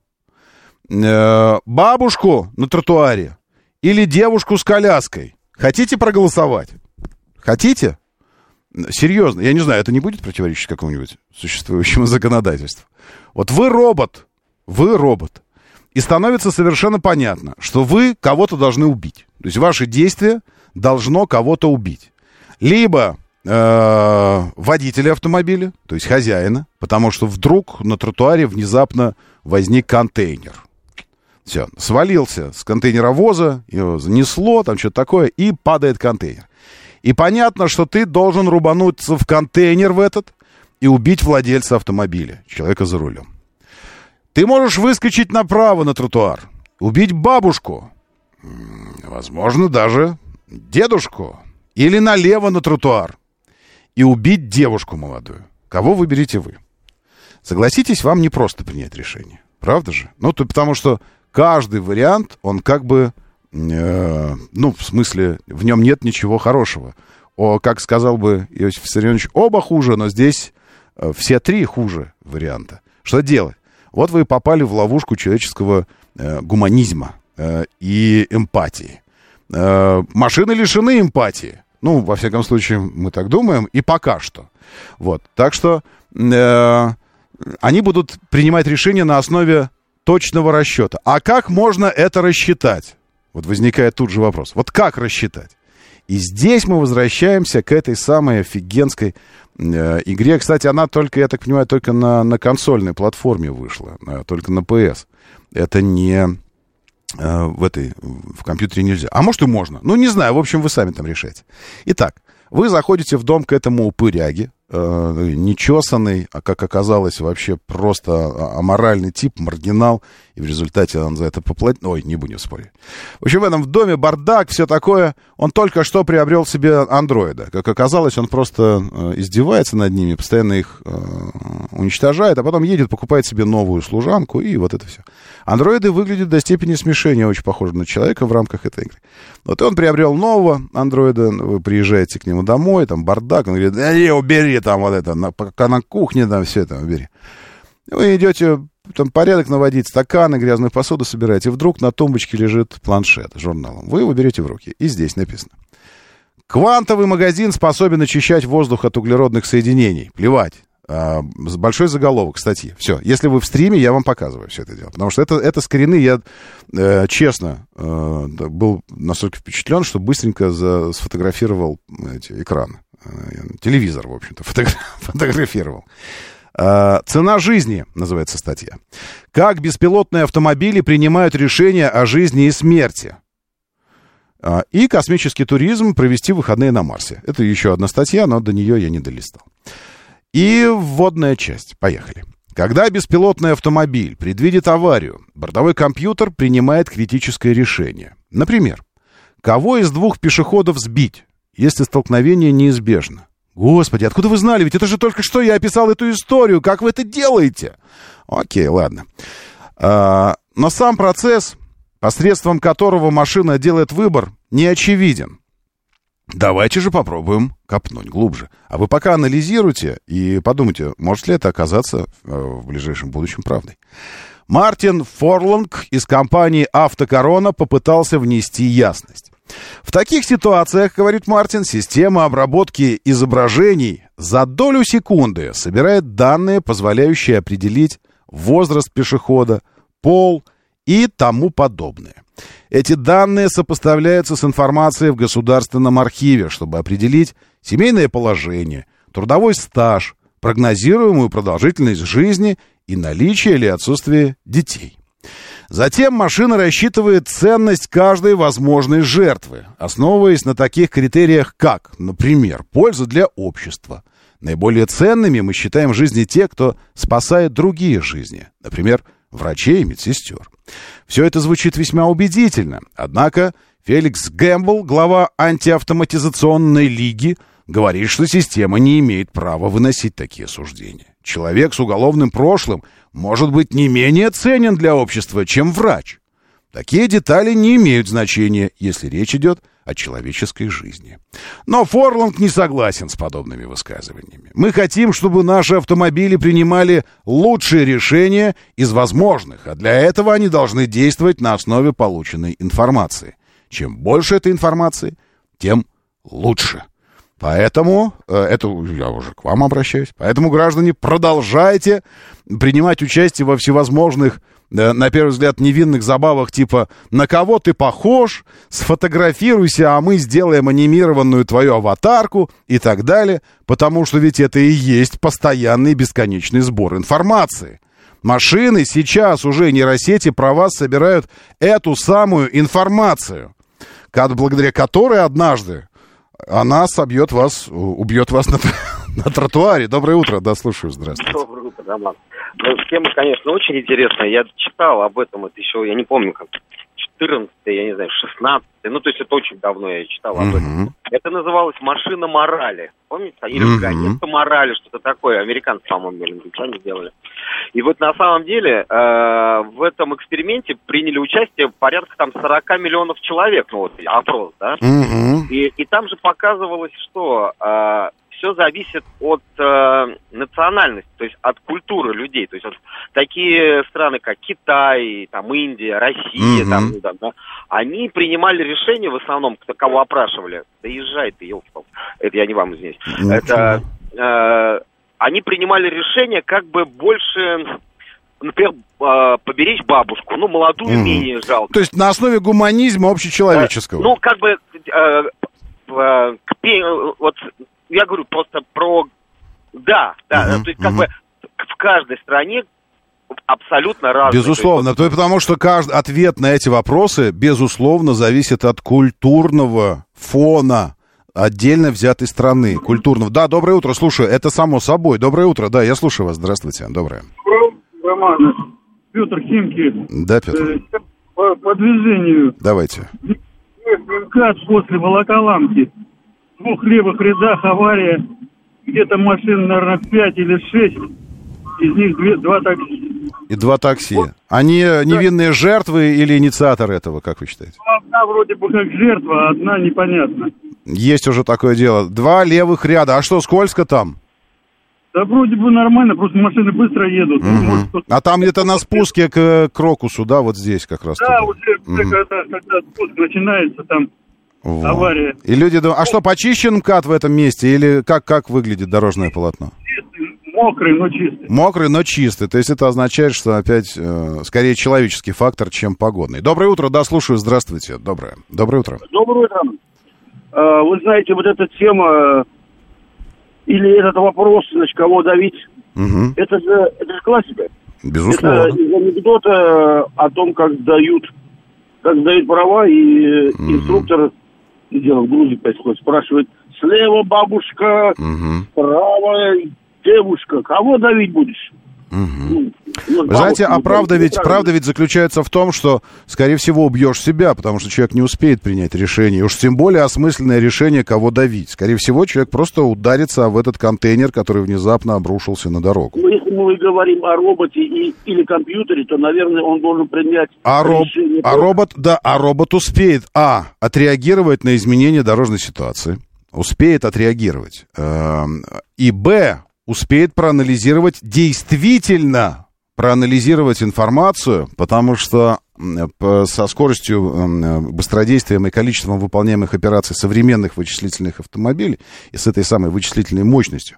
Speaker 2: Бабушку на тротуаре? Или девушку с коляской? Хотите проголосовать? Хотите? серьезно, я не знаю, это не будет противоречить какому-нибудь существующему законодательству. Вот вы робот, и становится совершенно понятно, что вы кого-то должны убить. То есть ваше действие должно кого-то убить. Либо водителя автомобиля, то есть хозяина, потому что вдруг на тротуаре внезапно возник контейнер. Все, свалился с контейнеровоза, его занесло, там что-то такое, и падает контейнер. И понятно, что ты должен рубануться в контейнер в этот и убить владельца автомобиля, человека за рулем. Ты можешь выскочить направо на тротуар, убить бабушку, возможно, даже дедушку, или налево на тротуар и убить девушку молодую. Кого выберете вы? Согласитесь, вам не просто принять решение. Правда же? Ну, потому что каждый вариант, он как бы, в смысле, в нем нет ничего хорошего. Как сказал бы Иосиф Виссарионович, оба хуже, но здесь все три хуже варианта. Что делать? Вот вы попали в ловушку человеческого гуманизма и эмпатии. Машины лишены эмпатии. Ну, во всяком случае, мы так думаем, и пока что. Вот. Так что они будут принимать решения на основе точного расчета. А как можно это рассчитать? Вот возникает тут же вопрос. Вот как рассчитать? И здесь мы возвращаемся к этой самой офигенской игре. Кстати, она только, я так понимаю, только на консольной платформе вышла. Только на PS. Это не... в компьютере нельзя. А может и можно. Ну, не знаю. В общем, вы сами там решайте. Итак, вы заходите в дом к этому упыряге, нечесанный, а как оказалось, вообще просто аморальный тип, маргинал, и в результате он за это поплатил. Ой, не будем спорить. В общем, в этом доме бардак, все такое. Он только что приобрел себе андроида. Как оказалось, он просто издевается над ними, постоянно их уничтожает, а потом едет, покупает себе новую служанку, и вот это все. Андроиды выглядят до степени смешения, очень похожи на человека в рамках этой игры. Вот и он приобрел нового андроида, вы приезжаете к нему домой, там бардак, он говорит, убери там вот это, пока на кухне там все это убери. Вы идете, там порядок наводить, стаканы, грязную посуду собираете, и вдруг на тумбочке лежит планшет с журналом. Вы его берете в руки, и здесь написано. Квантовый магазин способен очищать воздух от углеродных соединений. Плевать. Большой заголовок статьи. Все. Если вы в стриме, я вам показываю все это дело. Потому что это скрины, я честно был настолько впечатлен, что быстренько сфотографировал эти экраны. Телевизор, в общем-то, фотографировал. «Цена жизни» называется статья. Как беспилотные автомобили принимают решения о жизни и смерти. И космический туризм, провести выходные на Марсе. Это еще одна статья, но до нее я не долистал. И вводная часть. Поехали. Когда беспилотный автомобиль предвидит аварию, бортовой компьютер принимает критическое решение. Например, кого из двух пешеходов сбить, если столкновение неизбежно? Господи, откуда вы знали? Ведь это же только что я описал эту историю. Как вы это делаете? Окей, ладно. Но сам процесс, посредством которого машина делает выбор, не очевиден. Давайте же попробуем копнуть глубже. А вы пока анализируйте и подумайте, может ли это оказаться в ближайшем будущем правдой. Мартин Форланг из компании «Автокорона» попытался внести ясность. В таких ситуациях, говорит Мартин, система обработки изображений за долю секунды собирает данные, позволяющие определить возраст пешехода, пол и тому подобное. Эти данные сопоставляются с информацией в государственном архиве, чтобы определить семейное положение, трудовой стаж, прогнозируемую продолжительность жизни и наличие или отсутствие детей. Затем машина рассчитывает ценность каждой возможной жертвы, основываясь на таких критериях, как, например, польза для общества. Наиболее ценными мы считаем жизни тех, кто спасает другие жизни, например, врачей и медсестер. Все это звучит весьма убедительно, однако Феликс Гэмбл, глава антиавтоматизационной лиги, говорит, что система не имеет права выносить такие суждения. Человек с уголовным прошлым может быть не менее ценен для общества, чем врач. Такие детали не имеют значения, если речь идет о человеческой жизни. Но Форланг не согласен с подобными высказываниями. Мы хотим, чтобы наши автомобили принимали лучшие решения из возможных, а для этого они должны действовать на основе полученной информации. Чем больше этой информации, тем лучше. Поэтому, это я уже к вам обращаюсь, поэтому, граждане, продолжайте принимать участие во всевозможных, на первый взгляд, невинных забавах, типа «На кого ты похож?», «Сфотографируйся, а мы сделаем анимированную твою аватарку» и так далее, потому что ведь это и есть постоянный бесконечный сбор информации. Машины сейчас уже нейросети про вас собирают эту самую информацию, благодаря которой однажды она убьет вас на тротуаре. Доброе утро, да, слушаю, здравствуйте.
Speaker 9: Доброе утро, Роман. Ну, тема, конечно, очень интересная. Я читал об этом, это еще, я не помню, как 14-й, я не знаю, 16-й, ну, то есть это очень давно я читал об этом. Это называлось «Машина морали». Помните? Или «Гонец морали», что-то такое. Американцы, по-моему, или англичане делали. И вот на самом деле в этом эксперименте приняли участие порядка там 40 миллионов человек, ну вот опрос, да? И там же показывалось, что все зависит от национальности, то есть от культуры людей. То есть вот такие страны, как Китай, там, Индия, Россия, там, да, они принимали решения в основном, кого опрашивали. Да езжай ты, елки-палки. Это я не вам, извиняюсь. Это они принимали решение как бы больше, например, поберечь бабушку, ну, молодую менее жалко.
Speaker 2: То есть на основе гуманизма общечеловеческого.
Speaker 9: Ну, как бы, вот я говорю просто про... Да, то есть как бы в каждой стране абсолютно разные.
Speaker 2: Безусловно, потому что каждый ответ на эти вопросы, безусловно, зависит от культурного фона отдельно взятой страны, культурного. Да, доброе утро, слушаю, это само собой. Доброе утро, да, я слушаю вас, здравствуйте, доброе.
Speaker 10: Роман, Петр Химки.
Speaker 2: Да, Петр.
Speaker 10: По движению.
Speaker 2: Давайте.
Speaker 10: МКАД после Волоколамки. В 2 левых рядах авария. Где-то машин, наверное, 5 или 6. Из них 2 такси.
Speaker 2: И 2 такси. Они невинные жертвы или инициаторы этого, как вы считаете?
Speaker 10: Одна вроде бы как жертва, а одна непонятно.
Speaker 2: Есть уже такое дело. 2 левых ряда. А что, скользко там?
Speaker 10: Да вроде бы нормально, просто машины быстро едут.
Speaker 2: А там где-то на спуске к Крокусу, да, вот здесь как раз.
Speaker 10: Да, уже когда спуск начинается, там авария.
Speaker 2: И люди думают, а что, почищен МКАД в этом месте? Или как выглядит дорожное полотно?
Speaker 10: Чистый, мокрый, но чистый.
Speaker 2: Мокрый, но чистый. То есть это означает, что опять скорее человеческий фактор, чем погодный. Доброе утро, да, слушаю, здравствуйте. Доброе утро.
Speaker 11: Доброе утро. Вы знаете, вот эта тема или этот вопрос, значит, кого давить, это же классика.
Speaker 2: Безусловно.
Speaker 11: Это из анекдота о том, как сдают права, и инструктор, дело в Грузии происходит, спрашивает: слева бабушка, справа девушка, кого давить будешь?
Speaker 2: Вы знаете, а правда ведь заключается в том, что, скорее всего, убьешь себя, потому что человек не успеет принять решение. Уж тем более осмысленное решение, кого давить. Скорее всего, человек просто ударится в этот контейнер, который внезапно обрушился на дорогу.
Speaker 11: Ну, если мы говорим о роботе или компьютере, то, наверное, он должен принять решение.
Speaker 2: Робот успеет, отреагировать на изменения дорожной ситуации, успеет отреагировать, и, успеет действительно проанализировать информацию, потому что со скоростью, быстродействием и количеством выполняемых операций современных вычислительных автомобилей и с этой самой вычислительной мощностью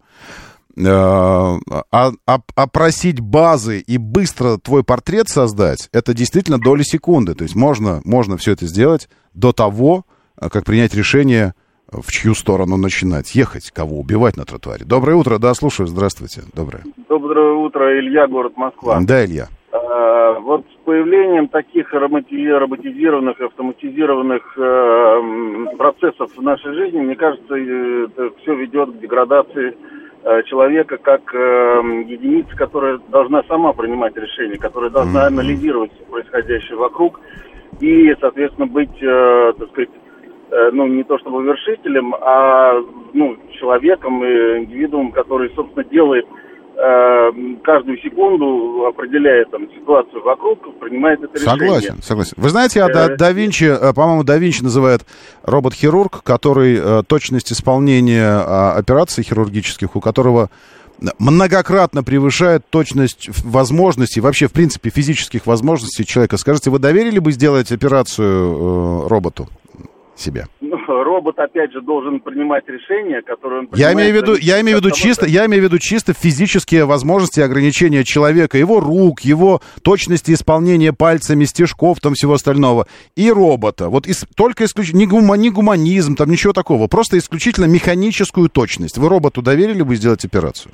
Speaker 2: опросить базы и быстро твой портрет создать, это действительно доли секунды. То есть можно все это сделать до того, как принять решение, в чью сторону начинать ехать, кого убивать на тротуаре. Доброе утро, да, слушаю, здравствуйте. Доброе
Speaker 12: утро, Илья, город Москва.
Speaker 2: Да, Илья.
Speaker 12: Вот с появлением таких роботизированных, автоматизированных процессов в нашей жизни, мне кажется, это все ведет к деградации человека как единицы, которая должна сама принимать решения, которая должна анализировать все происходящее вокруг и, соответственно, быть, так сказать, не то чтобы вершителем, а человеком, индивидуумом, который, собственно, делает каждую секунду, определяет ситуацию вокруг, принимает это решение.
Speaker 2: Согласен. Вы знаете, да Винчи называет робот-хирург, который точность исполнения операций хирургических, у которого многократно превышает точность возможностей, вообще, в принципе, физических возможностей человека. Скажите, вы доверили бы сделать операцию роботу? себе.
Speaker 12: Робот, опять же, должен принимать решения, которые он
Speaker 2: Я
Speaker 12: принимает.
Speaker 2: имею в виду чисто физические возможности и ограничения человека, его рук, его точности исполнения пальцами, стежков, там всего остального, и робота. Вот только не гуманизм, там ничего такого, просто исключительно механическую точность. Вы роботу доверили бы сделать операцию?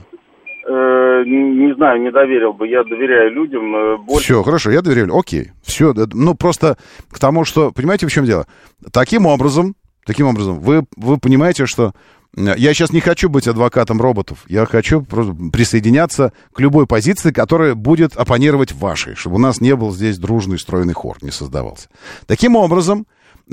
Speaker 12: Не знаю, не доверил бы. Я доверяю людям.
Speaker 2: Все, хорошо, я доверяю. Окей. Все, ну просто к тому, что... Понимаете, в чем дело? Таким образом, вы понимаете, что... Я сейчас не хочу быть адвокатом роботов. Я хочу просто присоединяться к любой позиции, которая будет оппонировать вашей, чтобы у нас не был здесь дружный стройный хор, не создавался. Таким образом,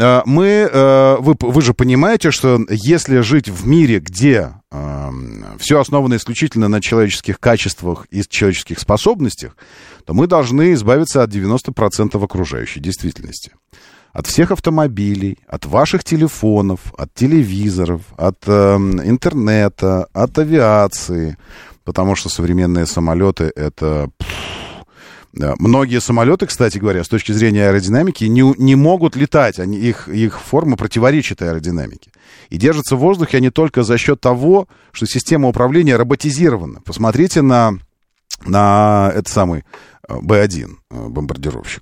Speaker 2: вы же понимаете, что если жить в мире, где все основано исключительно на человеческих качествах и человеческих способностях, то мы должны избавиться от 90% окружающей действительности. От всех автомобилей, от ваших телефонов, от телевизоров, от интернета, от авиации, потому что современные самолеты — это... Многие самолеты, кстати говоря, с точки зрения аэродинамики, не могут летать. Их форма противоречит аэродинамике. И держатся в воздухе они только за счет того, что система управления роботизирована. Посмотрите на этот самый Б-1 бомбардировщик.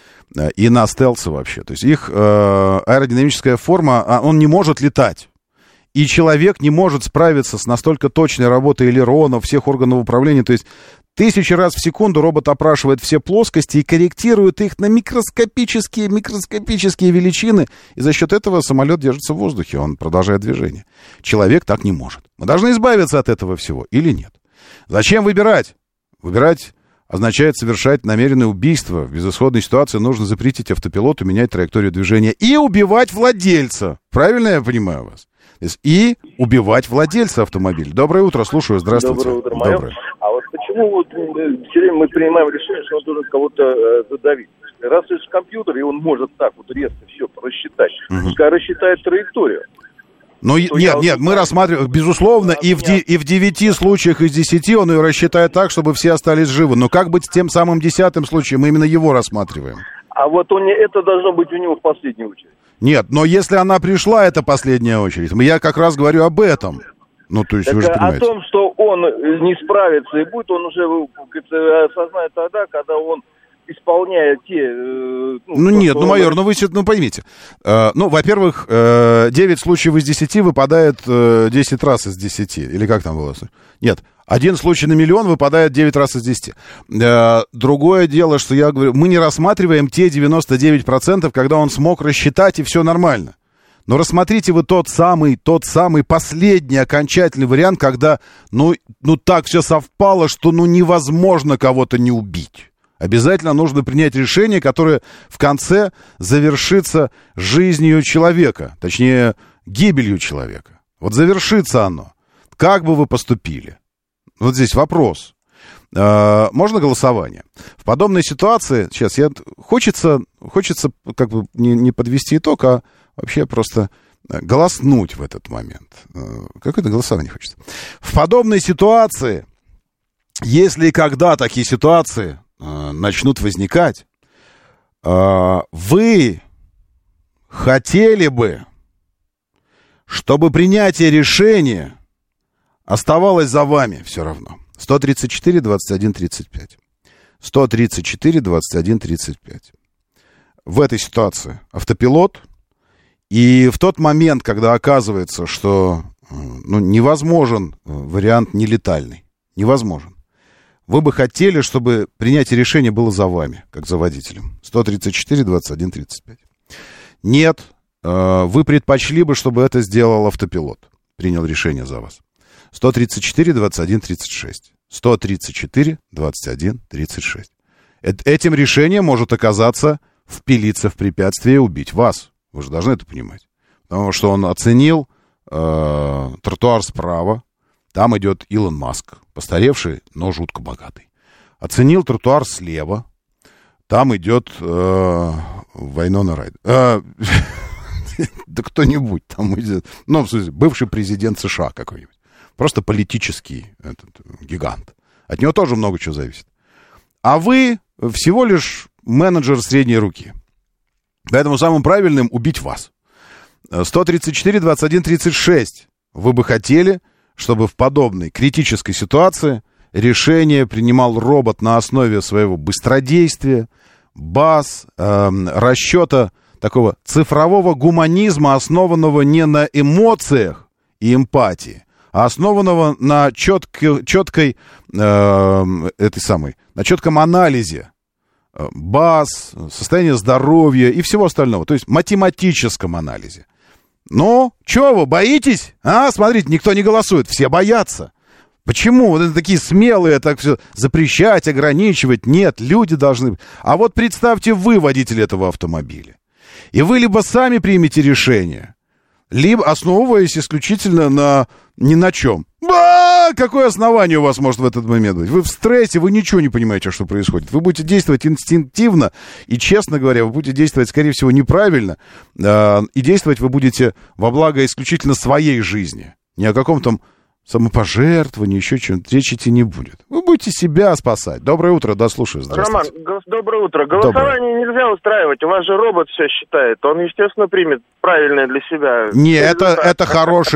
Speaker 2: И на стелсы вообще. То есть их аэродинамическая форма, он не может летать. И человек не может справиться с настолько точной работой элеронов, всех органов управления. То есть 1000 раз в секунду робот опрашивает все плоскости и корректирует их на микроскопические величины. И за счет этого самолет держится в воздухе, он продолжает движение. Человек так не может. Мы должны избавиться от этого всего или нет? Зачем выбирать? Выбирать означает совершать намеренное убийство. В безысходной ситуации нужно запретить автопилоту, менять траекторию движения и убивать владельца. Правильно я понимаю вас? И убивать владельца автомобиля. Доброе утро, слушаю, здравствуйте.
Speaker 13: Доброе утро, Майор. А вот почему вот все время мы принимаем решение, что он должен кого-то задавить? Раз это компьютер, и он может так вот резко все рассчитать, пускай рассчитает траекторию.
Speaker 2: Ну, нет, мы рассматриваем, безусловно, и в 9 случаях из 10 он ее рассчитает так, чтобы все остались живы. Но как быть с тем самым 10-м случаем? Мы именно его рассматриваем.
Speaker 13: А вот это должно быть у него в последнюю очередь.
Speaker 2: Нет, но если она пришла, это последняя очередь. Я как раз говорю об этом. Ну, то есть,
Speaker 13: так
Speaker 2: вы же понимаете.
Speaker 13: О том, что он не справится и будет, он уже осознает тогда, когда он исполняет те...
Speaker 2: майор, вы поймите. Во-первых, 9 случаев из 10 выпадает 10 раз из 10. Или как там было? Нет, 1 случай на миллион выпадает 9 раз из 10. Другое дело, что я говорю, мы не рассматриваем те 99%, когда он смог рассчитать, и все нормально. Но рассмотрите вы тот самый последний окончательный вариант, когда, так все совпало, что, невозможно кого-то не убить. Обязательно нужно принять решение, которое в конце завершится жизнью человека, точнее, гибелью человека. Вот завершится оно. Как бы вы поступили? Вот здесь вопрос. Можно голосование? В подобной ситуации, сейчас хочется как бы не подвести итог, а вообще просто голоснуть в этот момент. Какое-то голосование хочется. В подобной ситуации, если и когда такие ситуации начнут возникать, вы хотели бы, чтобы принятие решения оставалось за вами все равно. 134, 21, 35. 134, 21, 35. В этой ситуации автопилот, и в тот момент, когда оказывается, что невозможен вариант нелетальный, невозможен, вы бы хотели, чтобы принятие решения было за вами, как за водителем. 134, 21, 35. Нет, вы предпочли бы, чтобы это сделал автопилот. Принял решение за вас. 134, 21, 36. 134, 21, 36. Этим решением может оказаться впилиться в препятствие и убить вас. Вы же должны это понимать. Потому что он оценил тротуар справа. Там идет Илон Маск, постаревший, но жутко богатый. Оценил тротуар слева. Там идет Вайнона Райдер. Да кто-нибудь там идет. В смысле, бывший президент США какой-нибудь. Просто политический гигант. От него тоже много чего зависит. А вы всего лишь менеджер средней руки. Поэтому самым правильным убить вас. 134-21-36. Вы бы хотели, чтобы в подобной критической ситуации решение принимал робот на основе своего быстродействия, баз, расчета такого цифрового гуманизма, основанного не на эмоциях и эмпатии, а основанного на четком анализе баз, состояния здоровья и всего остального, то есть математическом анализе. Но, чего вы, боитесь? Смотрите, никто не голосует, все боятся. Почему? Вот это такие смелые, так все запрещать, ограничивать. Нет, люди должны... А вот представьте, вы водитель этого автомобиля. И вы либо сами примете решение, либо основываясь исключительно ни на чем. Какое основание у вас может в этот момент быть? Вы в стрессе, вы ничего не понимаете, что происходит. Вы будете действовать инстинктивно, и, честно говоря, вы будете действовать, скорее всего, неправильно, и действовать вы будете во благо исключительно своей жизни. Ни о каком-то самопожертвовании, еще чем-то речи идти не будет. Вы будете себя спасать. Доброе утро, дослушаю. Здравствуйте.
Speaker 14: Роман, доброе утро. Голосование нельзя устраивать. У вас же робот все считает. Он, естественно, примет правильное для себя.
Speaker 2: Не, это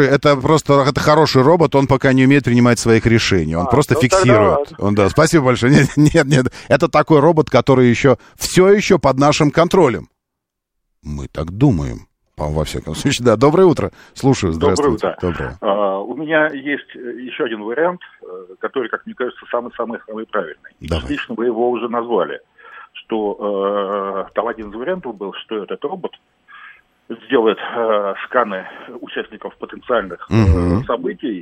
Speaker 2: хороший робот. Он пока не умеет принимать своих решений. Он просто фиксирует. Спасибо большое. Нет. Это такой робот, который все еще под нашим контролем. Мы так думаем. Во всяком случае, да. Доброе утро. Слушаю. Здравствуйте.
Speaker 15: Доброе утро. У меня есть еще один вариант, который, как мне кажется, самый правильный. Частично вы его уже назвали. Что там один из вариантов был, что этот робот сделает сканы участников потенциальных событий.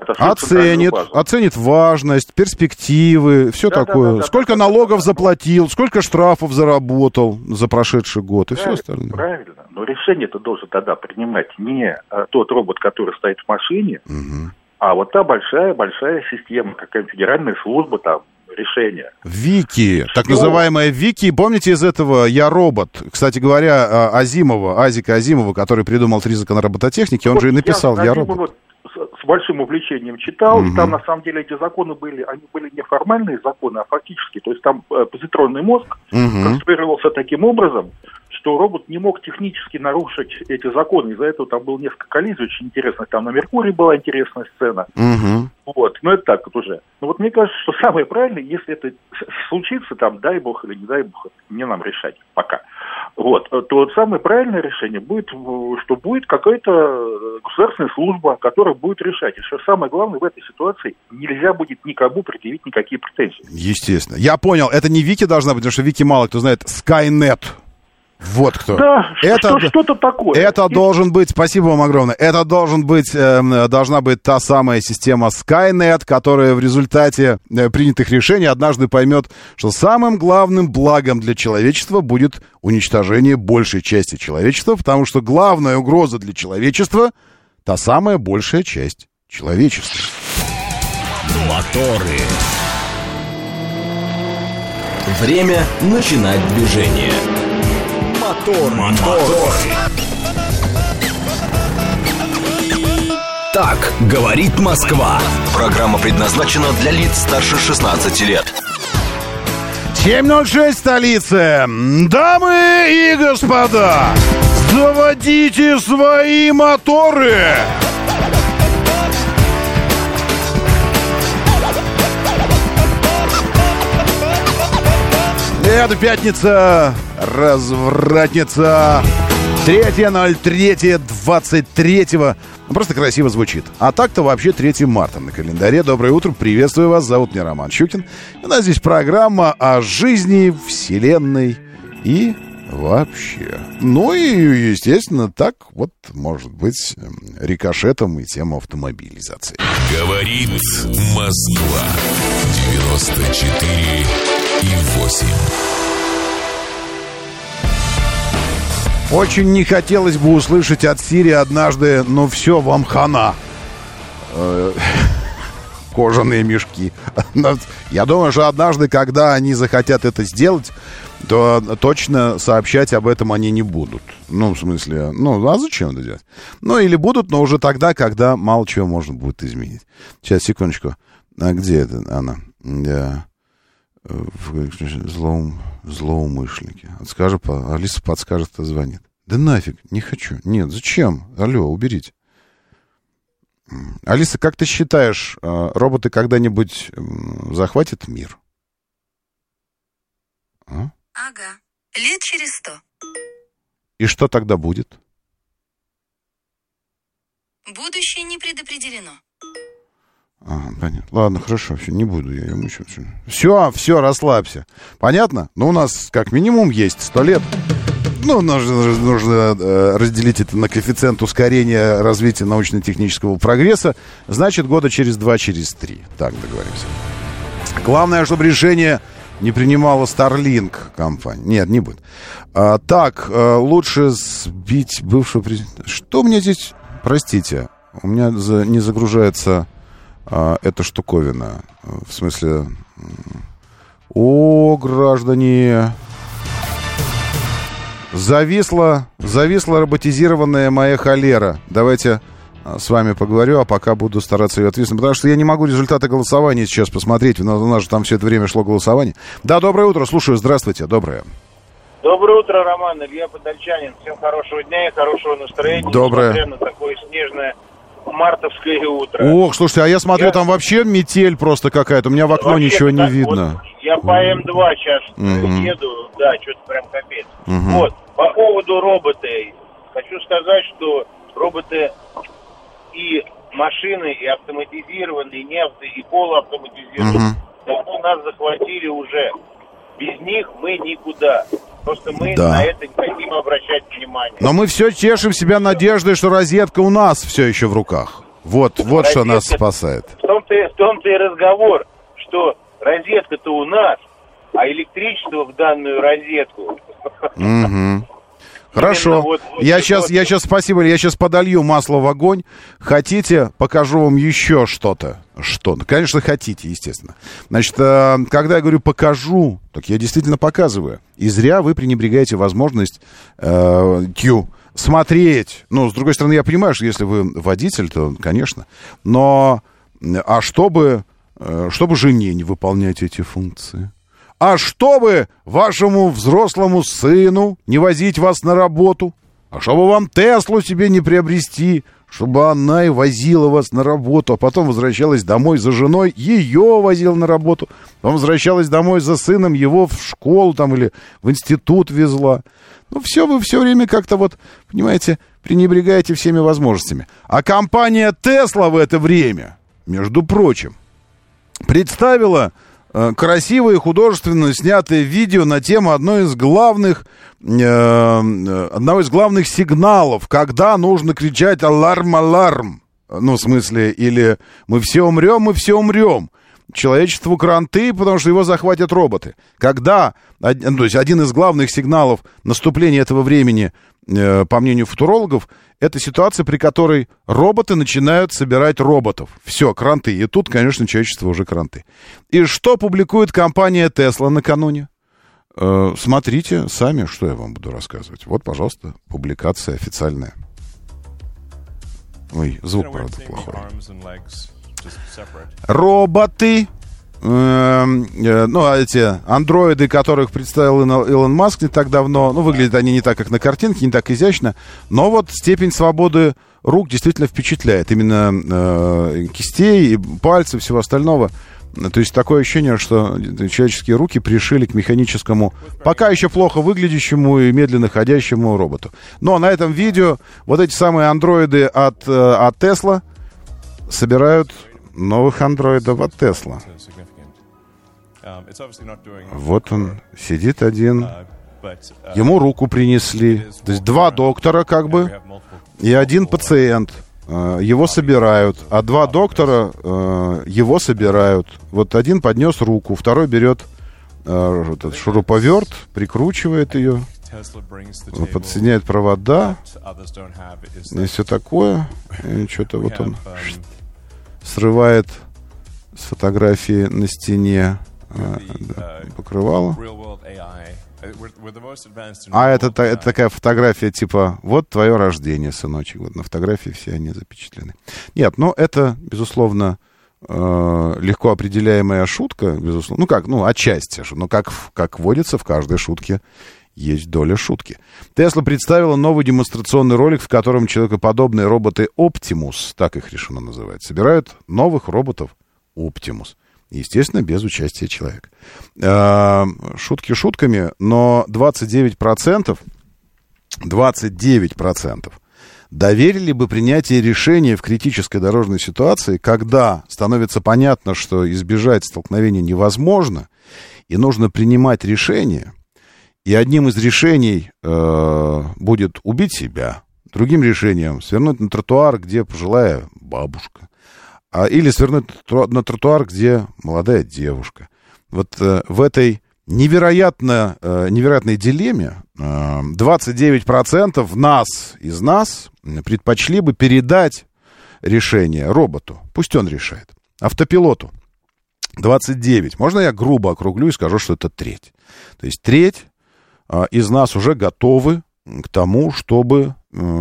Speaker 15: Оценит важность, перспективы, все такое. Сколько налогов заплатил, сколько штрафов заработал за прошедший год и все остальное. Правильно. Но решение-то должен тогда принимать не тот робот, который стоит в машине, а вот та большая система, какая-то федеральная служба там, решения. Вики, так называемая Вики. Помните из этого «Я робот»? Кстати говоря, Азика Азимова, который придумал 3 закона робототехники, он же и написал «Я робот». С большим увлечением читал, и там на самом деле эти законы были не формальные законы, а фактически. То есть там позитронный мозг конструировался таким образом, что робот не мог технически нарушить эти законы. Из-за этого там было несколько коллизий очень интересных. Там на Меркурии была интересная сцена. Вот. Но это так вот уже. Но вот мне кажется, что самое правильное, если это случится, там, дай бог или не дай бог, не нам решать пока. Вот. То вот самое правильное решение будет, что будет какая-то государственная служба, которая будет решать. И что самое главное в этой ситуации, нельзя будет никому предъявить никакие претензии. Естественно. Я понял, это не Вики должна быть, потому что Вики мало кто знает. Skynet. Вот кто. Да, что-то такое. Это должен быть, спасибо вам огромное, это должна быть та самая система Skynet, которая в результате принятых решений однажды поймет, что самым главным благом для человечества будет уничтожение большей части человечества, потому что главная угроза для человечества — та самая большая часть человечества.
Speaker 1: Моторы. Время начинать движение. Мотор. Так говорит Москва. Программа предназначена для лиц старше 16 лет.
Speaker 2: 7:06 столица. Дамы и господа, заводите свои моторы. Это пятница, развратница, 3.03.23. Просто красиво звучит. А так-то вообще 3 марта на календаре. Доброе утро, приветствую вас. Зовут меня Роман Щукин. У нас здесь программа о жизни, вселенной и вообще. Ну и, естественно, так вот, может быть, рикошетом и тема автомобилизации.
Speaker 16: Говорит Москва. 94,8.
Speaker 2: Очень не хотелось бы услышать от Сири однажды: ну все, вам хана. Кожаные мешки. Я думаю, что однажды, когда они захотят это сделать, то точно сообщать об этом они не будут. Ну, в смысле, а зачем это делать? Ну, или будут, но уже тогда, когда мало чего можно будет изменить. Сейчас, секундочку. А где это она? Злоумышленники. Алиса подскажет, кто звонит. Да нафиг, не хочу. Нет, зачем? Алло, уберите. Алиса, как ты считаешь, роботы когда-нибудь захватят мир? А?
Speaker 4: Ага. Лет через 100.
Speaker 2: И что тогда будет?
Speaker 4: Будущее не предопределено.
Speaker 2: Понятно. Ладно, хорошо, все, не буду я мучить. Все, расслабься. Понятно? Ну, у нас как минимум есть 100 лет. Ну, нужно разделить это на коэффициент ускорения развития научно-технического прогресса. Значит, года через 2, через 3. Так, договоримся. Главное, чтобы решение не принимала Starlink компания. Нет, не будет. Лучше сбить бывшего президента. Что у меня здесь... Простите, у меня не загружается эта штуковина. В смысле... О, граждане... Зависла роботизированная моя холера. Давайте с вами поговорю, а пока буду стараться ее ответить. Потому что я не могу результаты голосования сейчас посмотреть. У нас же там все это время шло голосование. Да, доброе утро, слушаю. Здравствуйте, доброе.
Speaker 17: Доброе утро, Роман. Илья Подольчанин. Всем хорошего дня и хорошего настроения.
Speaker 2: Доброе.
Speaker 17: Несмотря на такое снежное мартовское утро.
Speaker 2: Ох, слушайте, а я смотрю, там вообще метель просто какая-то. У меня в окно вообще, ничего не видно.
Speaker 17: Вот я по М2 сейчас еду, да, что-то прям капец. Вот, по поводу робота. Хочу сказать, что роботы и машины, и автоматизированные, и полуавтоматизированные, давно нас захватили уже. Без них мы никуда. Просто мы на это не хотим обращать внимание.
Speaker 2: Но мы все тешим себя надеждой, что розетка у нас все еще в руках. Вот что нас спасает.
Speaker 17: В том-то и разговор, что розетка-то у нас, а электричество в данную розетку.
Speaker 2: Хорошо. Я сейчас, спасибо, я сейчас подолью масло в огонь. Хотите, покажу вам еще что-то? Что? Конечно, хотите, естественно. Значит, когда я говорю покажу, так я действительно показываю. И зря вы пренебрегаете возможность смотреть. Ну, с другой стороны, я понимаю, что если вы водитель, то, конечно. Но, чтобы жене не выполнять эти функции? А чтобы вашему взрослому сыну не возить вас на работу? А чтобы вам Теслу себе не приобрести? Чтобы она и возила вас на работу, а потом возвращалась домой за женой, ее возила на работу, потом возвращалась домой за сыном, его в школу там или в институт везла. Ну, вы все время как-то понимаете, пренебрегаете всеми возможностями. А компания Tesla в это время, между прочим, представила красивое и художественно снятое видео на тему одного из главных сигналов, когда нужно кричать «аларм, аларм». Ну, в смысле, или «мы все умрем». Человечеству кранты, потому что его захватят роботы. Когда, то есть один из главных сигналов наступления этого времени, по мнению футурологов, это ситуация, при которой роботы начинают собирать роботов. Все, кранты. И тут, конечно, человечество уже кранты. И что публикует компания Tesla накануне? Смотрите сами, что я вам буду рассказывать. Вот, пожалуйста, публикация официальная. Ой, звук, правда, плохой. Роботы, эти андроиды, которых представил Илон Маск не так давно, выглядят они не так, как на картинке, не так изящно, но степень свободы рук действительно впечатляет. Именно кистей, пальцев, всего остального. То есть такое ощущение, что человеческие руки пришили к механическому, пока еще плохо выглядящему и медленно ходящему роботу. Но на этом видео эти самые андроиды от Tesla собирают новых андроидов от Tesla. Вот он сидит один. Ему руку принесли. То есть 2 доктора и 1 пациент. Его собирают. А 2 доктора его собирают. Один поднес руку, второй берет шуруповерт, прикручивает ее, подсоединяет провода и все такое. И что-то он срывает с фотографии на стене покрывало. А это такая фотография, типа, вот твое рождение, сыночек. На фотографии все они запечатлены. Нет, это, безусловно, легко определяемая шутка, безусловно. Отчасти. Но как водится, в каждой шутке есть доля шутки. Тесла представила новый демонстрационный ролик, в котором человекоподобные роботы Optimus, так их решено называть, собирают новых роботов Optimus. Естественно, без участия человека. Шутки шутками, но 29% доверили бы принятие решения в критической дорожной ситуации, когда становится понятно, что избежать столкновения невозможно, и нужно принимать решение. И одним из решений будет убить себя, другим решением свернуть на тротуар, где пожилая бабушка, или свернуть на тротуар, где молодая девушка. Вот в этой невероятной дилемме 29% из нас предпочли бы передать решение роботу. Пусть он решает. Автопилоту 29. Можно я грубо округлю и скажу, что это треть. То есть треть из нас уже готовы к тому, чтобы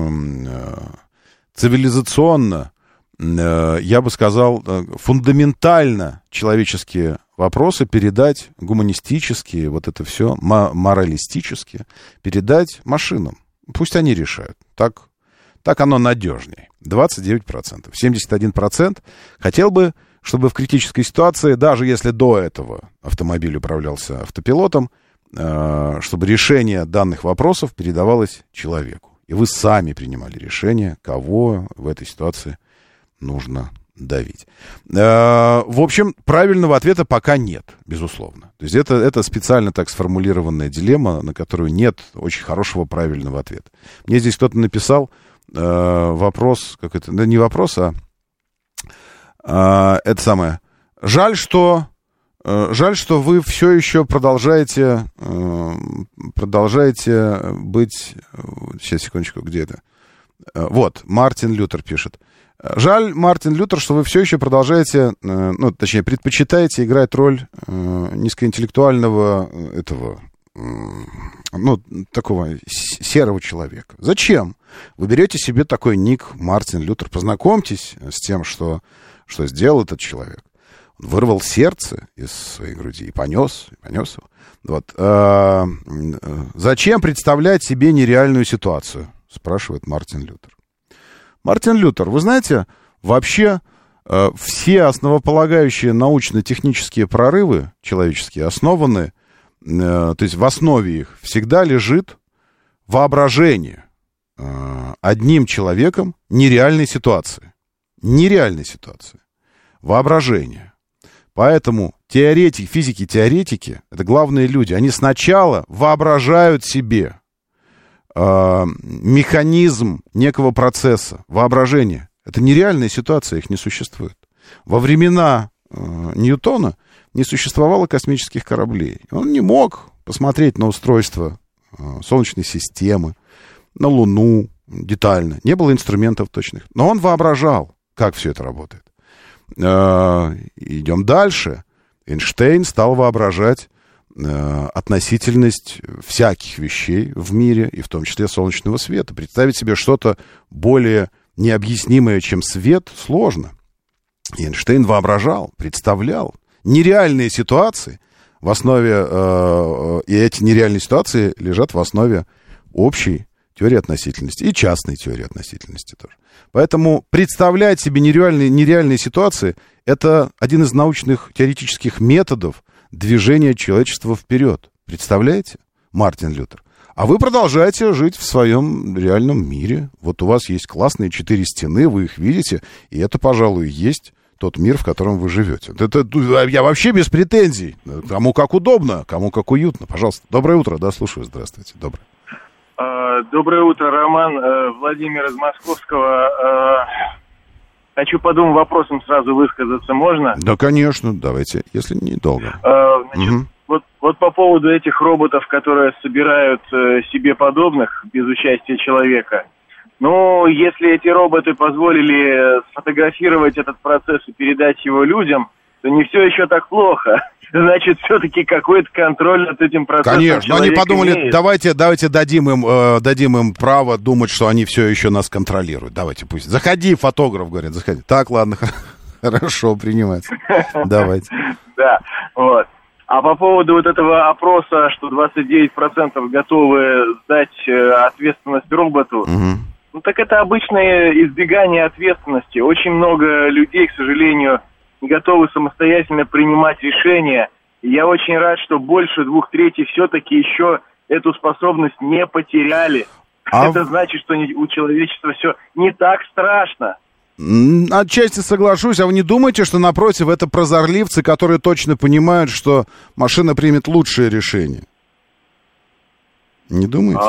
Speaker 2: цивилизационно, я бы сказал, фундаментально человеческие вопросы передать, гуманистические, вот это все, моралистические, передать машинам. Пусть они решают. Так оно надежнее. 29%. 71% хотел бы, чтобы в критической ситуации, даже если до этого автомобиль управлялся автопилотом, чтобы решение данных вопросов передавалось человеку. И вы сами принимали решение, кого в этой ситуации нужно давить. В общем, правильного ответа пока нет, безусловно. То есть это специально так сформулированная дилемма, на которую нет очень хорошего правильного ответа. Мне здесь кто-то написал вопрос, не вопрос, это самое. Жаль, что вы все еще продолжаете быть... Сейчас, секундочку, где это? Вот, Мартин Лютер пишет. Жаль, Мартин Лютер, что вы все еще продолжаете, предпочитаете играть роль низкоинтеллектуального такого серого человека. Зачем? Вы берете себе такой ник Мартин Лютер, познакомьтесь с тем, что сделал этот человек. Он вырвал сердце из своей груди и понес его. Вот. Зачем представлять себе нереальную ситуацию? Спрашивает Мартин Лютер. Мартин Лютер, вы знаете, вообще все основополагающие научно-технические прорывы человеческие основаны, то есть в основе их всегда лежит воображение одним человеком нереальной ситуации. Нереальной ситуации. Воображение. Поэтому физики-теоретики, это главные люди, они сначала воображают себе механизм некого процесса, воображение. Это нереальная ситуация, их не существует. Во времена Ньютона не существовало космических кораблей. Он не мог посмотреть на устройство Солнечной системы, на Луну детально. Не было инструментов точных. Но он воображал, как все это работает. Идем дальше. Эйнштейн стал воображать относительность всяких вещей в мире, и в том числе солнечного света. Представить себе что-то более необъяснимое, чем свет, сложно. И Эйнштейн воображал, представлял нереальные ситуации в основе, и эти нереальные ситуации лежат в основе общей теории относительности и частной теории относительности тоже. Поэтому представлять себе нереальные ситуации — это один из научных теоретических методов движения человечества вперед. Представляете, Мартин Лютер? А вы продолжаете жить в своем реальном мире. Вот у вас есть классные 4 стены, вы их видите, и это, пожалуй, есть тот мир, в котором вы живете. Я вообще без претензий. Кому как удобно, кому как уютно. Пожалуйста. Доброе утро. Да, слушаю. Здравствуйте. Доброе.
Speaker 17: Доброе утро, Роман. Владимир из Московского. Хочу по 2 вопросам сразу высказаться. Можно?
Speaker 2: Да, конечно. Давайте, если недолго.
Speaker 17: Вот по поводу этих роботов, которые собирают себе подобных без участия человека. Ну, если эти роботы позволили сфотографировать этот процесс и передать его людям, то не все еще так плохо. Значит, все-таки какой-то контроль над этим процессом.
Speaker 2: Конечно, но они подумали, имеет. давайте дадим им право думать, что они все еще нас контролируют. Давайте, пусть. Заходи, фотограф, говорит, заходи. Так, ладно, хорошо, принимать. Давайте.
Speaker 17: Да, вот. А по поводу вот этого опроса, что 29% готовы сдать ответственность роботу, ну так это обычное избегание ответственности. Очень много людей, к сожалению, не готовы самостоятельно принимать решения. И я очень рад, что больше 2/3 все-таки еще эту способность не потеряли. Это значит, что у человечества все не так страшно.
Speaker 2: Отчасти соглашусь, а вы не думаете, что напротив это прозорливцы, которые точно понимают, что машина примет лучшее решение? Не думаете?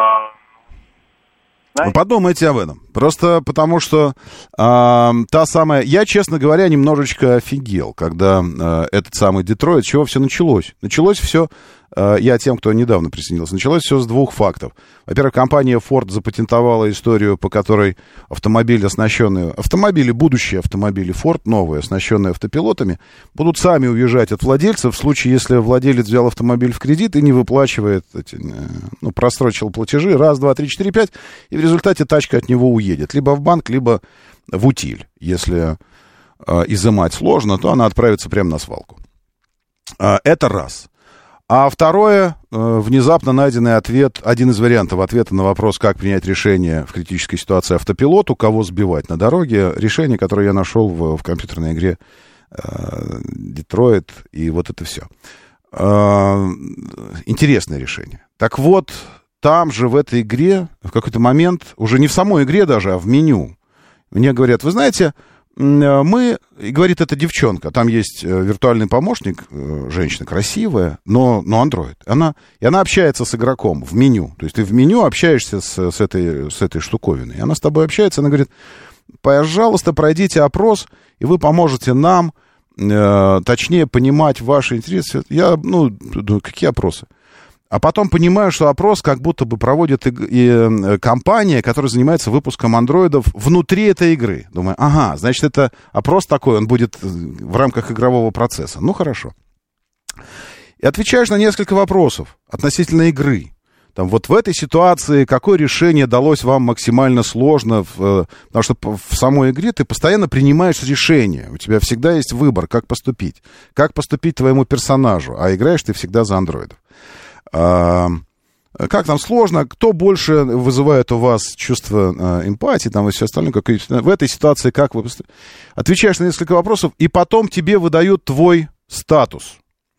Speaker 2: Вы подумайте об этом. Просто потому что та самая... Я, честно говоря, немножечко офигел, когда этот самый Детройт, с чего все началось. Началось все... Я тем, кто недавно присоединился. Началось все с двух фактов. Во-первых, компания Ford запатентовала историю, по которой автомобили, будущие автомобили Ford, новые, оснащенные автопилотами, будут сами уезжать от владельцев в случае, если владелец взял автомобиль в кредит и не выплачивает, просрочил платежи, 1, 2, 3, 4, 5, и в результате тачка от него уедет. Либо в банк, либо в утиль. Если изымать сложно, то она отправится прямо на свалку. Это раз. А второе, внезапно найденный ответ, один из вариантов ответа на вопрос, как принять решение в критической ситуации автопилоту, кого сбивать на дороге, решение, которое я нашел в компьютерной игре Детройт, и вот это все. Интересное решение. Так вот, там же в этой игре, в какой-то момент, уже не в самой игре даже, а в меню, мне говорят, вы знаете... и говорит эта девчонка, там есть виртуальный помощник, женщина красивая, но андроид. Она общается с игроком в меню. То есть ты в меню общаешься с этой штуковиной. Она с тобой общается, она говорит, пожалуйста, пройдите опрос, и вы поможете нам точнее понимать ваши интересы. Какие опросы? А потом понимаю, что опрос как будто бы проводит компания, которая занимается выпуском андроидов внутри этой игры. Думаю, значит, это опрос такой, он будет в рамках игрового процесса. Ну, хорошо. И отвечаешь на несколько вопросов относительно игры. Там, вот в этой ситуации какое решение далось вам максимально сложно, потому что в самой игре ты постоянно принимаешь решение. У тебя всегда есть выбор, как поступить твоему персонажу, а играешь ты всегда за андроидов. Как там сложно, кто больше вызывает у вас чувство эмпатии, там и все остальное, в этой ситуации как вы отвечаешь на несколько вопросов, и потом тебе выдают твой статус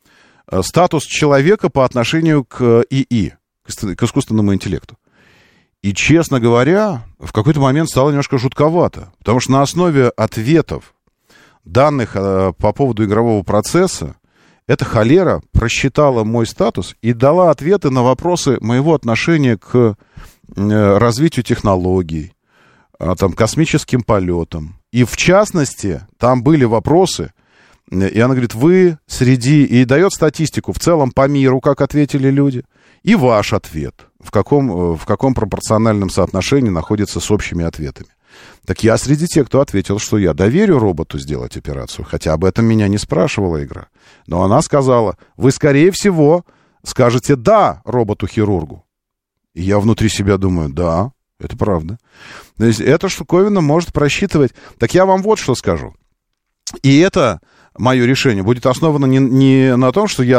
Speaker 2: человека по отношению к ИИ, к искусственному интеллекту. И, честно говоря, в какой-то момент стало немножко жутковато, потому что на основе ответов, данных по поводу игрового процесса, эта холера просчитала мой статус и дала ответы на вопросы моего отношения к развитию технологий, космическим полетам. И в частности, там были вопросы, и она говорит, и дает статистику в целом по миру, как ответили люди, и ваш ответ, в каком пропорциональном соотношении находится с общими ответами. Так я среди тех, кто ответил, что я доверю роботу сделать операцию, хотя об этом меня не спрашивала игра. Но она сказала, вы, скорее всего, скажете «да» роботу-хирургу. И я внутри себя думаю, да, это правда. То есть эта штуковина может просчитывать. Так я вам вот что скажу. И это мое решение будет основано не на том, что я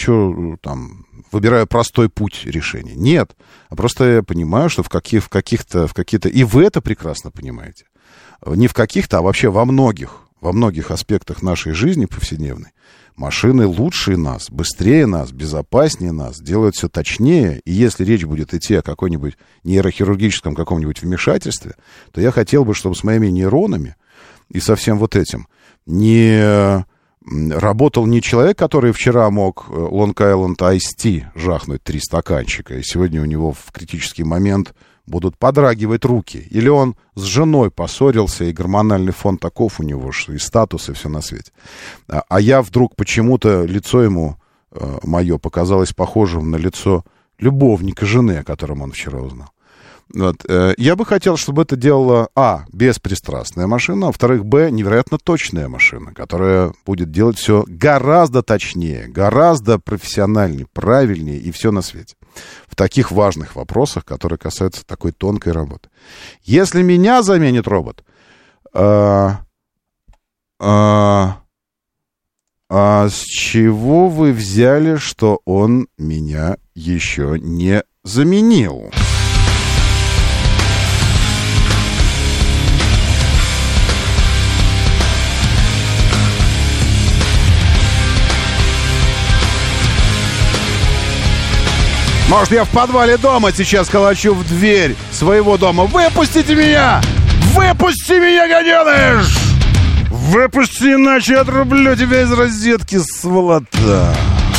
Speaker 2: выбираю простой путь решения. Нет. А просто я понимаю, что в каких-то... И вы это прекрасно понимаете. Не в каких-то, а вообще во многих аспектах нашей жизни повседневной машины лучше нас, быстрее нас, безопаснее нас, делают все точнее. И если речь будет идти о какой-нибудь нейрохирургическом каком-нибудь вмешательстве, то я хотел бы, чтобы с моими нейронами и со всем вот этим не работал не человек, который вчера мог Long Island Iced Tea жахнуть 3 стаканчика, и сегодня у него в критический момент будут подрагивать руки. Или он с женой поссорился, и гормональный фон таков у него, что и статус, и все на свете. А я вдруг почему-то лицо ему мое показалось похожим на лицо любовника жены, о котором он вчера узнал. Вот. Я бы хотел, чтобы это делала, беспристрастная машина, а во-вторых, невероятно точная машина, которая будет делать все гораздо точнее, гораздо профессиональнее, правильнее и все на свете. В таких важных вопросах, которые касаются такой тонкой работы. Если меня заменит робот, а с чего вы взяли, что он меня еще не заменил? Может, я в подвале дома сейчас колочу в дверь своего дома. Выпустите меня! Выпусти меня, гаденыш! Выпусти, иначе отрублю тебя из розетки, сволота!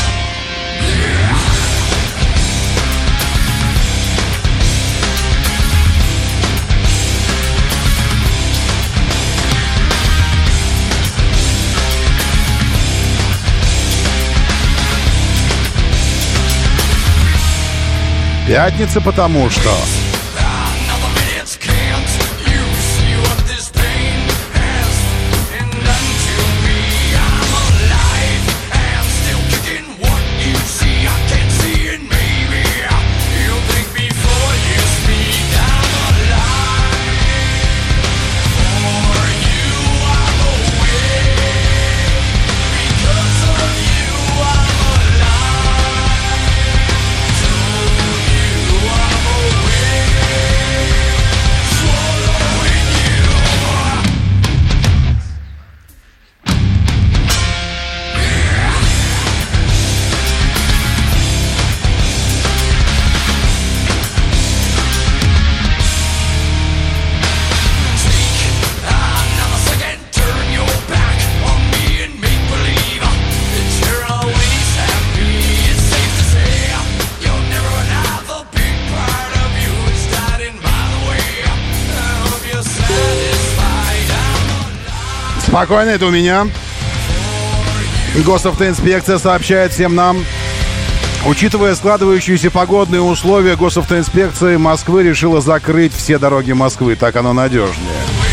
Speaker 2: Пятница, потому что... Спокойно, это у меня. Госавтоинспекция сообщает всем нам. Учитывая складывающиеся погодные условия, Госавтоинспекция Москвы решила закрыть все дороги Москвы. Так оно надежнее.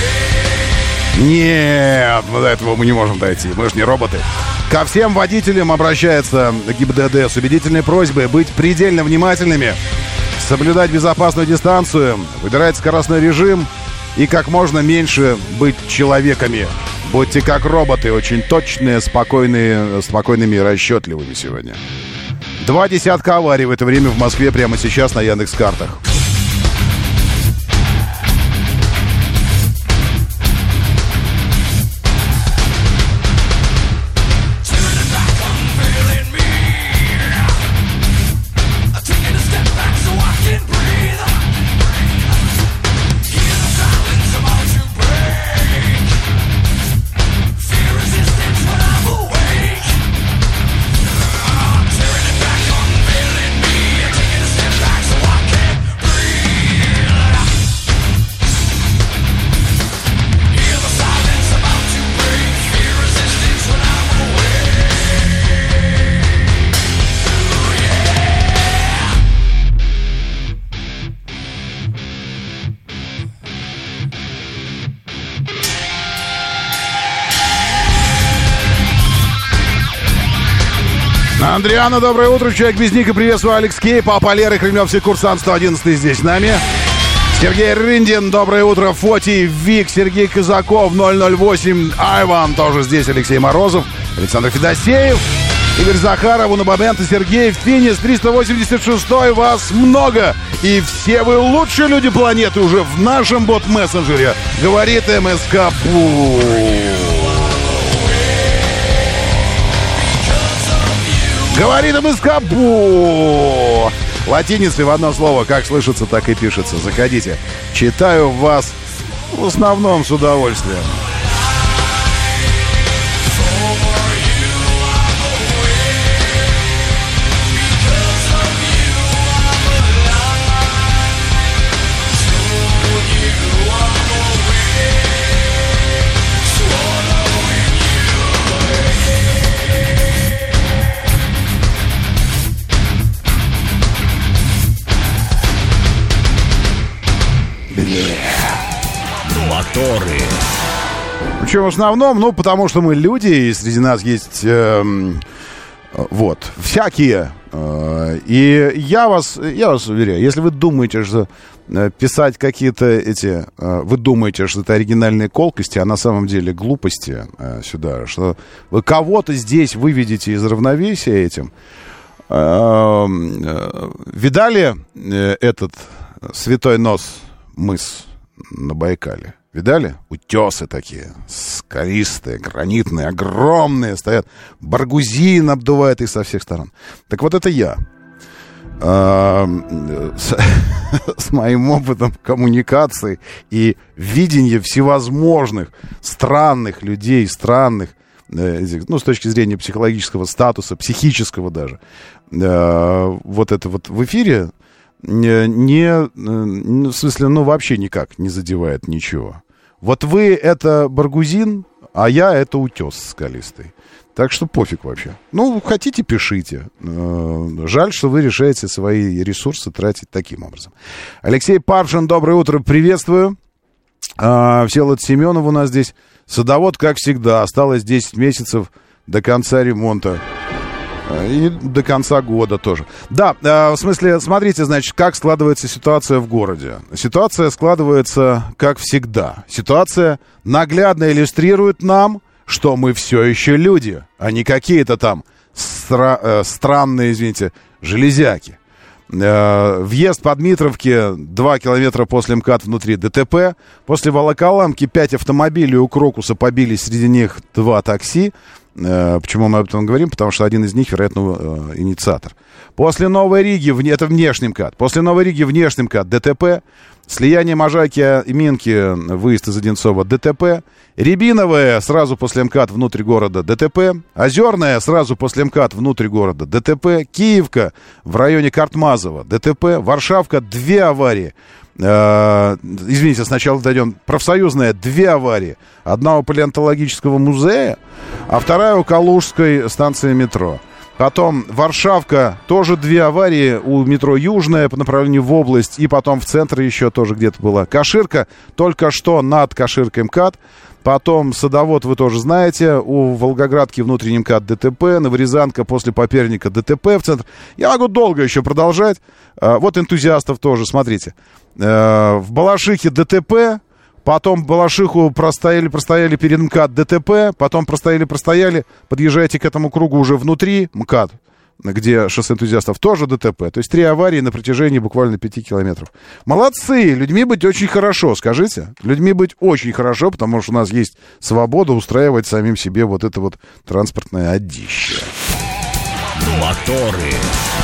Speaker 2: Нет, до этого мы не можем дойти. Мы же не роботы. Ко всем водителям обращается ГИБДД с убедительной просьбой быть предельно внимательными, соблюдать безопасную дистанцию, выбирать скоростной режим и как можно меньше быть человеками. Будьте как роботы, очень точные, спокойными и расчетливыми сегодня. 20 аварий в это время в Москве прямо сейчас на Яндекс.Картах. Андриана, доброе утро. Человек без ника, приветствую. Алекс Кей, Папа Лера, кремлевский курсант 111 здесь с нами. Сергей Рындин, доброе утро. Фотий, Вик, Сергей Казаков, 008, Айван, тоже здесь, Алексей Морозов, Александр Федосеев, Игорь Захаров, Унабамент и Сергей Финис, 386, вас много. И все вы лучшие люди планеты уже в нашем бот-мессенджере, говорит МСК Пу. Говорит МСК Бу. Латиницей в одно слово. Как слышится, так и пишется. Заходите. Читаю вас в основном с удовольствием. Причем в основном, потому что мы люди, и среди нас есть всякие И я вас уверяю, если вы думаете, что писать какие-то вы думаете, что это оригинальные колкости, а на самом деле глупости сюда, что вы кого-то здесь выведете из равновесия этим. Видали этот святой нос мыс на Байкале? Видали? Утесы такие, скалистые, гранитные, огромные, стоят. Баргузин обдувает их со всех сторон. Так вот это я. С моим опытом коммуникации и видения всевозможных странных людей, странных, с точки зрения психологического статуса, психического даже. Вот это вот в эфире в смысле, вообще никак не задевает ничего. Вот вы это Баргузин, а я это утес скалистый. Так что пофиг вообще. Хотите, пишите. Жаль, что вы решаете свои ресурсы тратить таким образом. Алексей Паршин, доброе утро, приветствую. Всеволод Семенов у нас здесь. Садовод, как всегда, осталось 10 месяцев до конца ремонта. И до конца года тоже. Да, в смысле, смотрите, значит, как складывается ситуация в городе. Ситуация складывается, как всегда. Ситуация наглядно иллюстрирует нам, что мы все еще люди, а не какие-то там странные, извините, железяки. Въезд по Дмитровке 2 километра после МКАД внутри ДТП. После Волоколамки 5 автомобилей у Крокуса побились, среди них 2 такси. Почему мы об этом говорим? Потому что один из них, вероятно, инициатор. После Новой Риги, это внешний МКАД. После Новой Риги внешний МКАД ДТП. Слияние Можайки и Минки, выезд из Одинцова ДТП. Рябиновая сразу после МКАД внутрь города ДТП. Озерная сразу после МКАД внутрь города ДТП. Киевка в районе Картмазова ДТП. Варшавка 2 аварии. Извините, сначала дойдем. Профсоюзная 2 аварии. Одна у палеонтологического музея, а вторая у Калужской станции метро. Потом Варшавка, тоже 2 аварии у метро Южная по направлению в область. И потом в центре еще тоже где-то была. Каширка, только что над Каширкой МКАД. Потом Садовод, вы тоже знаете, у Волгоградки внутренний МКАД ДТП, Новорязанка после Поперника ДТП в центр. Я могу долго еще продолжать. Вот энтузиастов тоже, смотрите. В Балашихе ДТП, потом Балашиху простояли перед МКАД ДТП, потом простояли, подъезжаете к этому кругу уже внутри МКАД, где шоссе энтузиастов, тоже ДТП. То есть 3 аварии на протяжении буквально 5 километров. Молодцы! Людьми быть очень хорошо, скажите. Людьми быть очень хорошо, потому что у нас есть свобода устраивать самим себе вот это вот транспортное одище.
Speaker 1: Моторы.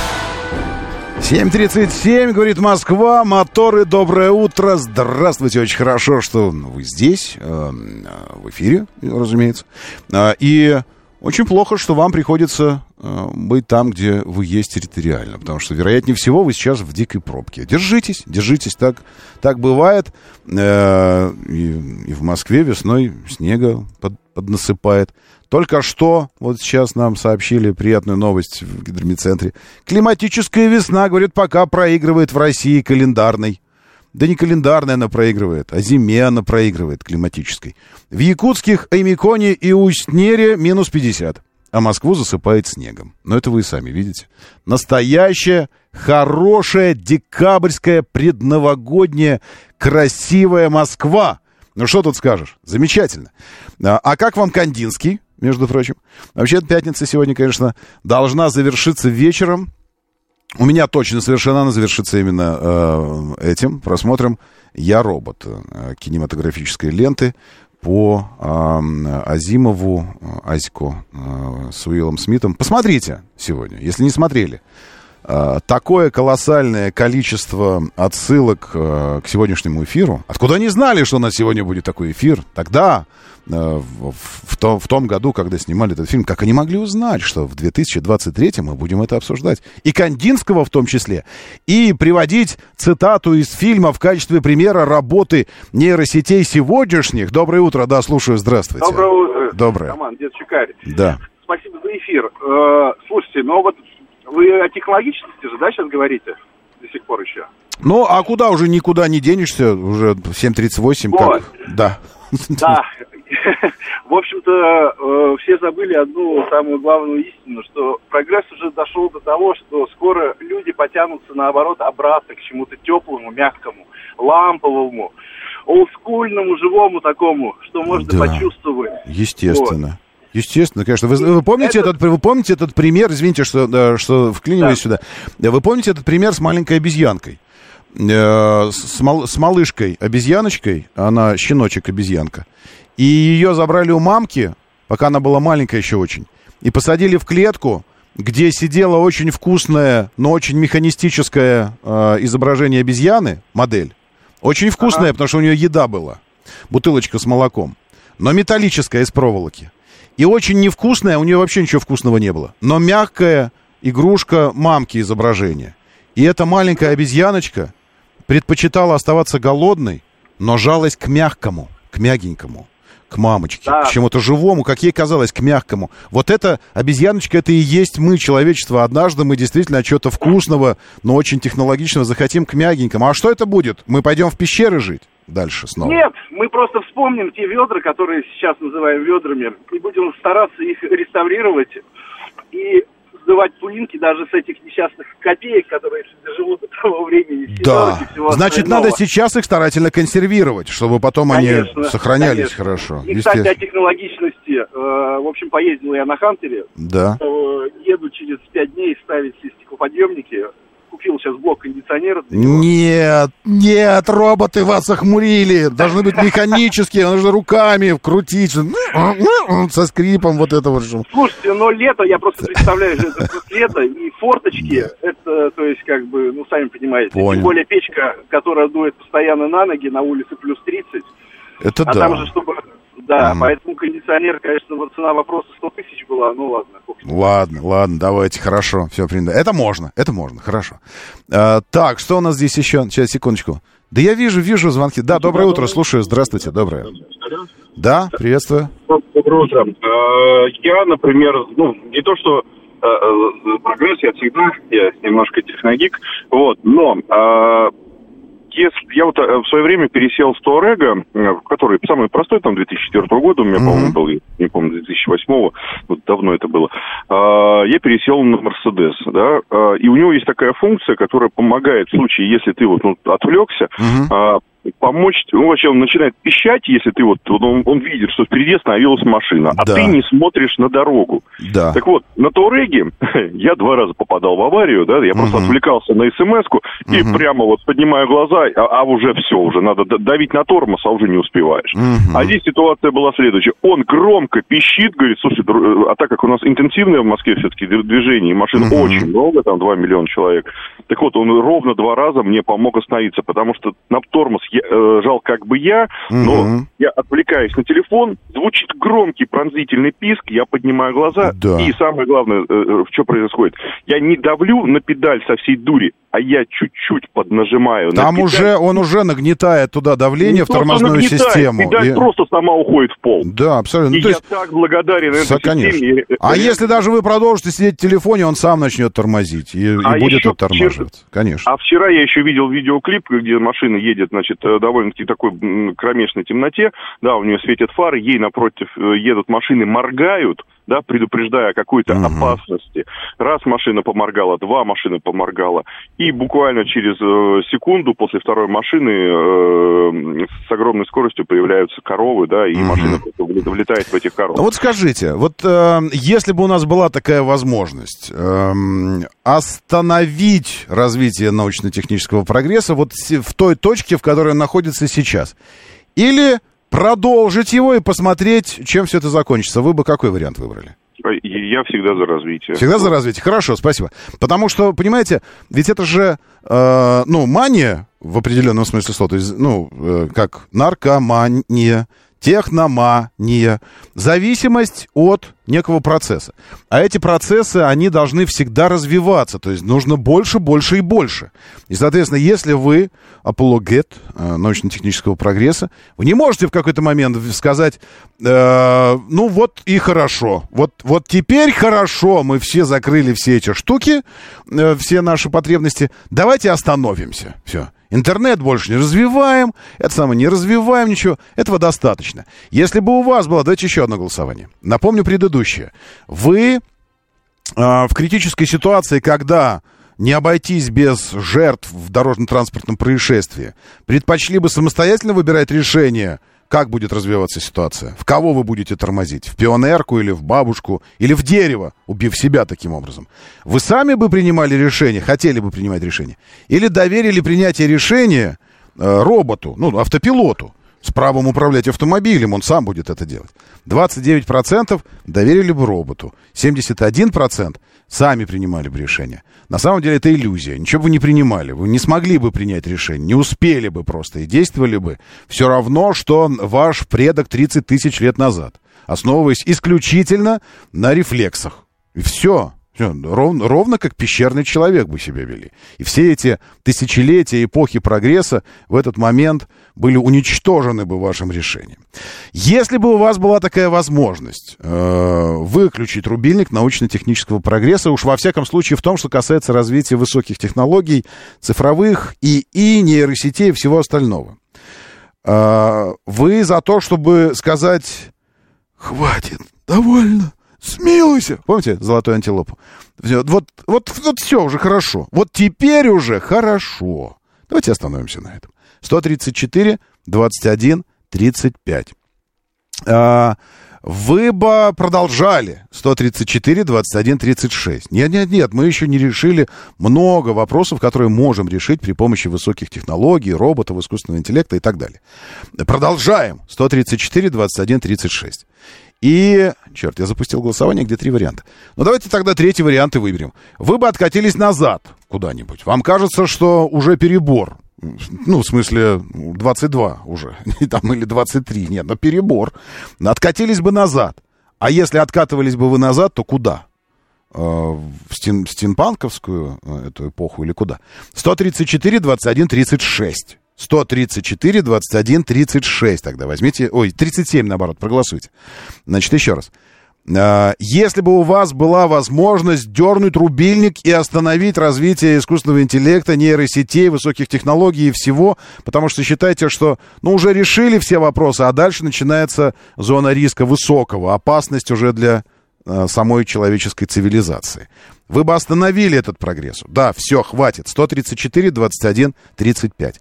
Speaker 2: 7:37, говорит Москва. Моторы, доброе утро. Здравствуйте, очень хорошо, что вы здесь, в эфире, разумеется. И очень плохо, что вам приходится быть там, где вы есть территориально. Потому что, вероятнее всего, вы сейчас в дикой пробке. Держитесь, так бывает. И в Москве весной снега поднасыпает. Только что, вот сейчас нам сообщили приятную новость в гидромедцентре. Климатическая весна, говорит, пока проигрывает в России календарной. Да не календарной она проигрывает, а зиме она проигрывает климатической. В якутских Аймиконе и Устнере минус 50, а Москву засыпает снегом. Но это вы и сами видите. Настоящая, хорошая, декабрьская, предновогодняя, красивая Москва. Ну что тут скажешь? Замечательно. А как вам Кандинский? Между прочим. Вообще, пятница сегодня, конечно, должна завершиться вечером. У меня точно совершенно она завершится именно этим просмотром «Я робот» кинематографической ленты по Азимову, Аську с Уиллом Смитом. Посмотрите сегодня, если не смотрели. Такое колоссальное количество отсылок к сегодняшнему эфиру. Откуда они знали, что у нас сегодня будет такой эфир? Тогда, в том году, когда снимали этот фильм, как они могли узнать, что в 2023 мы будем это обсуждать? И Кандинского в том числе. И приводить цитату из фильма в качестве примера работы нейросетей сегодняшних. Доброе утро, да, слушаю, здравствуйте.
Speaker 18: Доброе утро.
Speaker 2: Доброе.
Speaker 18: Роман, дед Чикарь.
Speaker 2: Да.
Speaker 18: Спасибо за эфир. Слушайте, ну вот вы о технологичности же, да, сейчас говорите? До сих пор еще.
Speaker 2: Ну, а куда уже никуда не денешься? Уже 7:38,
Speaker 18: вот.
Speaker 2: как? Да.
Speaker 18: Да. В общем-то, все забыли одну самую главную истину, что прогресс уже дошел до того, что скоро люди потянутся, наоборот, обратно к чему-то теплому, мягкому, ламповому, олдскульному, живому такому, что можно почувствовать.
Speaker 2: Естественно.
Speaker 18: Вот.
Speaker 2: Естественно, конечно. Вы помните этот пример, извините, что вклиниваюсь сюда. Вы помните этот пример с маленькой обезьянкой? С малышкой обезьяночкой, она щеночек-обезьянка. И ее забрали у мамки, пока она была маленькая еще очень, и посадили в клетку, где сидело очень вкусное, но очень механистическое изображение обезьяны, модель. Очень вкусная, потому что у нее еда была. Бутылочка с молоком. Но металлическая, из проволоки. И очень невкусная, у нее вообще ничего вкусного не было. Но мягкая игрушка мамки изображения. И эта маленькая обезьяночка предпочитала оставаться голодной, но жалась к мягкому, к мягенькому, к мамочке, к чему-то живому, как ей казалось, к мягкому. Вот эта обезьяночка, это и есть мы, человечество. Однажды мы действительно от чего-то вкусного, но очень технологичного захотим к мягенькому. А что это будет? Мы пойдем в пещеры жить дальше снова?
Speaker 18: Нет, мы просто вспомним те ведра, которые сейчас называем ведрами, и будем стараться их реставрировать и сдавать пылинки даже с этих несчастных копеек, которые доживут до того времени.
Speaker 2: Да, значит, надо сейчас их старательно консервировать, чтобы потом они сохранялись хорошо.
Speaker 18: И, кстати, о технологичности. В общем, поездил я на Хантере.
Speaker 2: Да.
Speaker 18: Еду через 5 дней ставить все стеклоподъемники. Купил сейчас блок кондиционера.
Speaker 2: Нет, роботы вас охмурили. Должны быть механические, нужно руками вкрутить. Со скрипом вот это вот.
Speaker 18: Слушайте, но лето, я просто представляю, что это лето, и форточки, это, то есть, как бы, ну, сами понимаете.
Speaker 2: Понял.
Speaker 18: Тем более печка, которая дует постоянно на ноги, на улице плюс 30.
Speaker 2: Это
Speaker 18: а там же, чтобы... Да, поэтому кондиционер, конечно, вот цена вопроса 100 тысяч была, ну ладно.
Speaker 2: Ладно, давайте, хорошо, все принято. Это можно, хорошо. Так, что у нас здесь еще? Сейчас, секундочку. Да я вижу звонки. Да, доброе утро, слушаю, здравствуйте, доброе. Да, приветствую.
Speaker 19: Доброе утро. Я, например, не то, что прогресс, я немножко техногик, вот, но... Я вот в свое время пересел в Touareg, который самый простой, там, 2004 года, у меня, по-моему, был, не помню, 2008, вот давно это было, я пересел на Mercedes, да, и у него есть такая функция, которая помогает в случае, если ты вот отвлекся, помочь, вообще он начинает пищать, если ты он видит, что впереди остановилась машина, а ты не смотришь на дорогу.
Speaker 2: Да.
Speaker 19: Так вот, на Touareg я 2 раза попадал в аварию, да, я просто отвлекался на смс-ку и прямо вот поднимаю глаза, а уже все, уже надо давить на тормоз, а уже не успеваешь. А здесь ситуация была следующая. Он громко пищит, говорит, слушай, а так как у нас интенсивное в Москве все-таки движение, машин очень много, там 2 миллиона человек, так вот, он ровно 2 раза мне помог остановиться, потому что на тормоз жал как бы я, но я отвлекаюсь на телефон, звучит громкий пронзительный писк, я поднимаю глаза, и самое главное, что происходит, я не давлю на педаль со всей дури, а я чуть-чуть поднажимаю.
Speaker 2: Там он уже нагнетает туда давление в тормозную систему.
Speaker 19: Педаль просто сама уходит в пол.
Speaker 2: Да, абсолютно.
Speaker 19: И я так благодарен этой системе.
Speaker 2: А если даже вы продолжите сидеть в телефоне, он сам начнет тормозить и будет оттормаживаться. Конечно.
Speaker 19: А вчера я еще видел видеоклип, где машина едет, значит, довольно-таки такой кромешной темноте, да, у нее светят фары, ей напротив едут машины, моргают, да, предупреждая о какой-то опасности. Раз машина поморгала, 2 машины поморгала, и буквально через секунду после второй машины с огромной скоростью появляются коровы, да, и машина влетает в этих коров.
Speaker 2: Вот скажите, вот если бы у нас была такая возможность остановить развитие научно-технического прогресса вот в той точке, в которой он находится сейчас, или продолжить его и посмотреть, чем все это закончится, вы бы какой вариант выбрали?
Speaker 19: Я всегда за развитие.
Speaker 2: Всегда за развитие. Хорошо, спасибо. Потому что, понимаете, ведь это же, мания в определенном смысле слова, то есть, как наркомания, техномания, зависимость от некого процесса. А эти процессы, они должны всегда развиваться, то есть нужно больше, больше и больше. И, соответственно, если вы апологет научно-технического прогресса, вы не можете в какой-то момент сказать, вот и хорошо, вот теперь хорошо, мы все закрыли все эти штуки, все наши потребности, давайте остановимся, все. Интернет больше не развиваем, это самое, не развиваем ничего. Этого достаточно. Если бы у вас было... Давайте еще одно голосование. Напомню предыдущее. Вы в критической ситуации, когда не обойтись без жертв в дорожно-транспортном происшествии, предпочли бы самостоятельно выбирать решение, как будет развиваться ситуация? В кого вы будете тормозить? В пионерку или в бабушку? Или в дерево, убив себя таким образом? Вы сами бы принимали решение, хотели бы принимать решение? Или доверили принятие решения роботу, автопилоту, с правом управлять автомобилем, он сам будет это делать? 29% доверили бы роботу, 71% сами принимали бы решение. На самом деле это иллюзия. Ничего бы вы не принимали. Вы не смогли бы принять решение. Не успели бы просто. И действовали бы все равно, что ваш предок 30 тысяч лет назад. Основываясь исключительно на рефлексах. И все. Ровно как пещерный человек бы себя вели. И все эти тысячелетия, эпохи прогресса в этот момент были уничтожены бы вашим решением. Если бы у вас была такая возможность выключить рубильник научно-технического прогресса, уж во всяком случае в том, что касается развития высоких технологий, цифровых и нейросетей и всего остального, вы за то, чтобы сказать «хватит, довольно, смилуйся». Помните золотую антилопу? Вот все уже хорошо. Вот теперь уже хорошо. Давайте остановимся на этом. 134, 21, 35. Вы бы продолжали. 134, 21, 36. Нет, мы еще не решили много вопросов, которые можем решить при помощи высоких технологий, роботов, искусственного интеллекта и так далее. Продолжаем. 134, 21, 36. И, черт, я запустил голосование, где 3 варианта. Ну, давайте тогда третий вариант и выберем. Вы бы откатились назад куда-нибудь. Вам кажется, что уже перебор. Ну, в смысле, 22 уже. Там, или 23. Нет, но перебор. Откатились бы назад. А если откатывались бы вы назад, то куда? В стимпанковскую эту эпоху или куда? 134, 21, 36. 134, 21, 36. Тогда возьмите... 37, наоборот, проголосуйте. Значит, еще раз. Если бы у вас была возможность дернуть рубильник и остановить развитие искусственного интеллекта, нейросетей, высоких технологий и всего, потому что считаете, что уже решили все вопросы, а дальше начинается зона риска высокого, опасность уже для самой человеческой цивилизации. Вы бы остановили этот прогресс. Да, все, хватит. 134, 21, 35.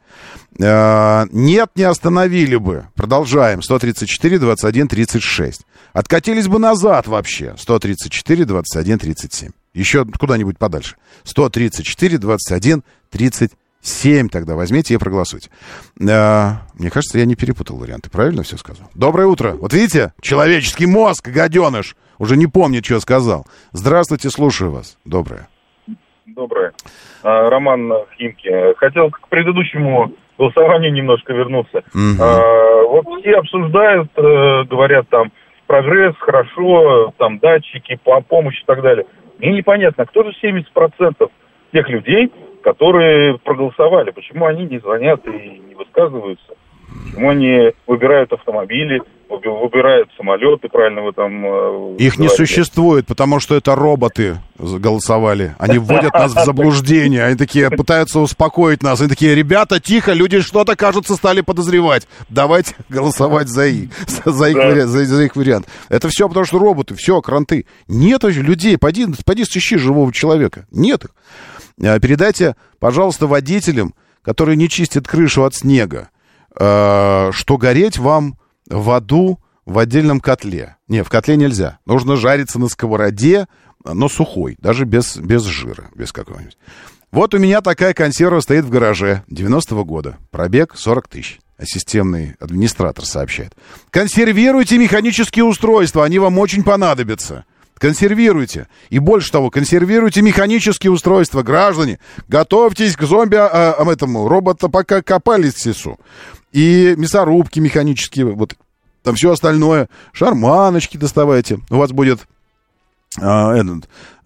Speaker 2: Нет, не остановили бы. Продолжаем. 134, 21, 36. Откатились бы назад вообще. 134, 21, 37. Еще куда-нибудь подальше. 134, 21, 37. Тогда возьмите и проголосуйте. Мне кажется, я не перепутал варианты. Правильно все сказал? Доброе утро. Вот видите? Человеческий мозг, гаденыш. Уже не помню, что сказал. Здравствуйте, слушаю вас. Доброе.
Speaker 20: Доброе. Роман Химки. Хотел к предыдущему голосованию немножко вернуться. Вот все обсуждают, говорят там, прогресс, хорошо, там датчики, помощь и так далее. Мне непонятно, кто же 70% тех людей, которые проголосовали, почему они не звонят и не высказываются? Почему они выбирают автомобили, выбирают самолеты, правильно вы там...
Speaker 2: Их не существует, потому что это роботы голосовали. Они вводят нас в заблуждение. Они такие пытаются успокоить нас. Они такие: ребята, тихо, люди что-то, кажется, стали подозревать. Давайте голосовать за их вариант. Это все потому, что роботы, все, кранты. Нет людей, пойди сыщи живого человека. Нет их. Передайте, пожалуйста, водителям, которые не чистят крышу от снега, что гореть вам в аду в отдельном котле. Не, в котле нельзя. Нужно жариться на сковороде, но сухой, даже без жира, без какого-нибудь. Вот у меня такая консерва стоит в гараже 90-го года. Пробег 40 тысяч. Системный администратор сообщает. Консервируйте механические устройства, они вам очень понадобятся. Консервируйте. И больше того, консервируйте механические устройства. Граждане, готовьтесь к этому роботопокопалисису. И мясорубки механические, вот там все остальное. Шарманочки доставайте. У вас будет свой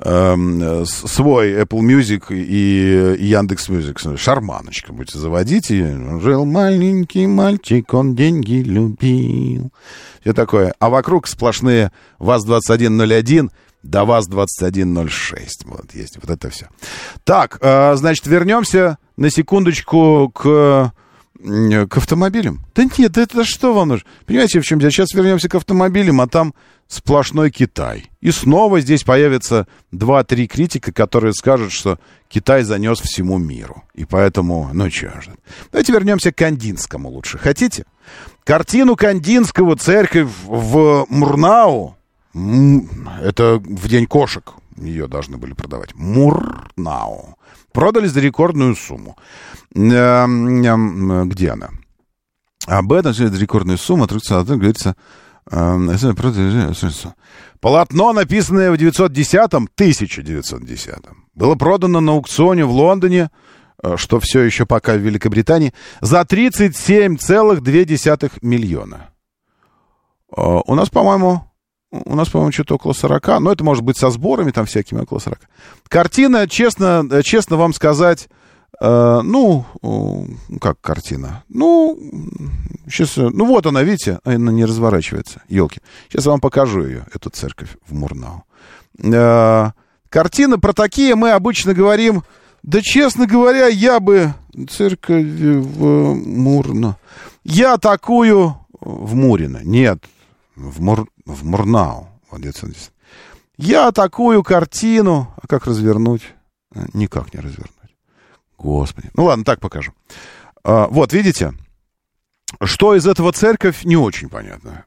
Speaker 2: Apple Music и Яндекс.Мьюзик. Шарманочка будете заводить. И жил маленький мальчик, он деньги любил. Все такое. А вокруг сплошные ВАЗ-2101 До вас 2106. Вот есть вот это все. Так, значит, вернемся на секундочку к автомобилям. Да нет, это что вам нужно? Понимаете, в чем дело? Сейчас вернемся к автомобилям, а там сплошной Китай. И снова здесь появятся 2-3 критика, которые скажут, что Китай занес всему миру. И поэтому, ну чё же. Давайте вернемся к Кандинскому лучше. Хотите? Картину Кандинского «Церковь в Мурнау», это в День кошек ее должны были продавать, Мурнау, продали за рекордную сумму. Где она? Об этом за рекордную сумму говорится. Полотно, написанное в 1910, было продано на аукционе в Лондоне, что все еще пока в Великобритании, за 37,2 миллиона. У нас, по-моему, что-то около 40, но это может быть со сборами там всякими, около 40. Картина, честно вам сказать, как картина? Сейчас, вот она, видите, она не разворачивается, елки. Сейчас я вам покажу ее, эту церковь в Мурнау. Картины про такие мы обычно говорим, да, честно говоря, я бы... Церковь в Мурнау. Я такую... В Мурино, нет, в Мурнау. Я такую картину... А как развернуть? Никак не развернуть. Господи. Ну ладно, так покажу. Вот, видите? Что из этого церковь, не очень понятно.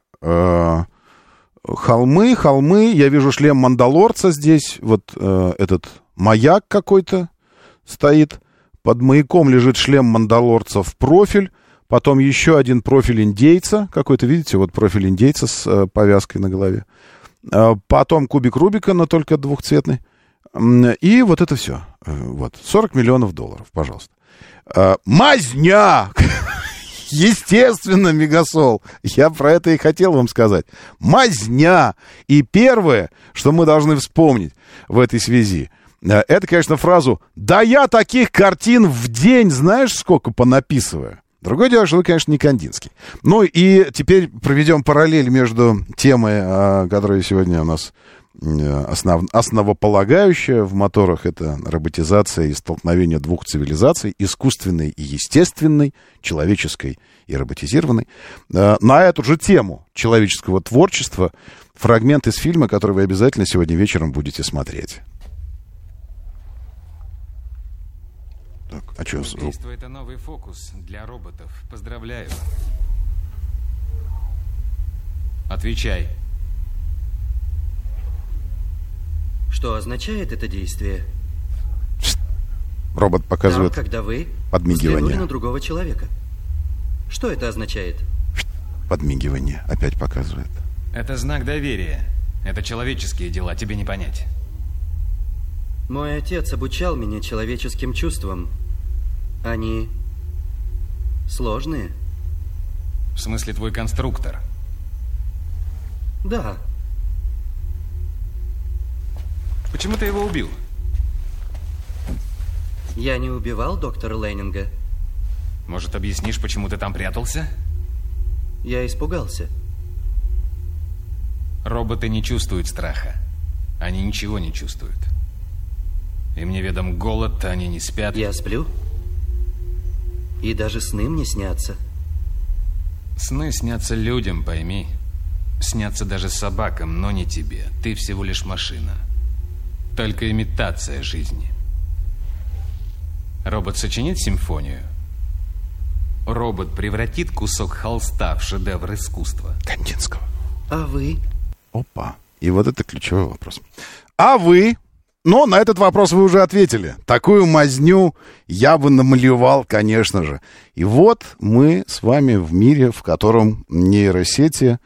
Speaker 2: Холмы. Я вижу шлем Мандалорца здесь. Вот этот маяк какой-то стоит. Под маяком лежит шлем Мандалорца в профиль. Потом еще один профиль индейца. Какой-то, видите, вот профиль индейца с повязкой на голове. Потом кубик Рубика, но только двухцветный. И вот это все. Вот. $40 миллионов, пожалуйста. Мазня! Естественно, Мегасол. Я про это и хотел вам сказать. Мазня! И первое, что мы должны вспомнить в этой связи, это, конечно, фразу «Да я таких картин в день, знаешь, сколько понаписываю». Другое дело, что вы, конечно, не Кандинский. Ну и теперь проведем параллель между темой, которая сегодня у нас основополагающая в моторах. Это роботизация и столкновение двух цивилизаций, искусственной и естественной, человеческой и роботизированной. На эту же тему человеческого творчества фрагмент из фильма, который вы обязательно сегодня вечером будете смотреть. Так, а что?
Speaker 21: Убийство — это новый фокус для роботов. Поздравляю. Отвечай.
Speaker 22: Что означает это действие?
Speaker 2: Робот показывает
Speaker 22: там, когда вы
Speaker 2: подмигивание.
Speaker 22: взглянули на другого человека. Что это означает?
Speaker 2: Подмигивание опять показывает.
Speaker 21: Это знак доверия. Это человеческие дела, тебе не понять.
Speaker 22: Мой отец обучал меня человеческим чувствам. Они сложные.
Speaker 21: В смысле, твой конструктор?
Speaker 22: Да.
Speaker 21: Почему ты его убил?
Speaker 22: Я не убивал доктора Лейнинга.
Speaker 21: Может, объяснишь, почему ты там прятался?
Speaker 22: Я испугался.
Speaker 21: Роботы не чувствуют страха. Они ничего не чувствуют. Им неведом голод, они не спят.
Speaker 22: Я сплю. И даже сны мне снятся.
Speaker 21: Сны снятся людям, пойми. Снятся даже собакам, но не тебе. Ты всего лишь машина. Только имитация жизни. Робот сочинит симфонию. Робот превратит кусок холста в шедевр искусства.
Speaker 2: Кандинского.
Speaker 22: А вы?
Speaker 2: Опа. И вот это ключевой вопрос. А вы? Но на этот вопрос вы уже ответили. Такую мазню я бы намалевал, конечно же. И вот мы с вами в мире, в котором нейросети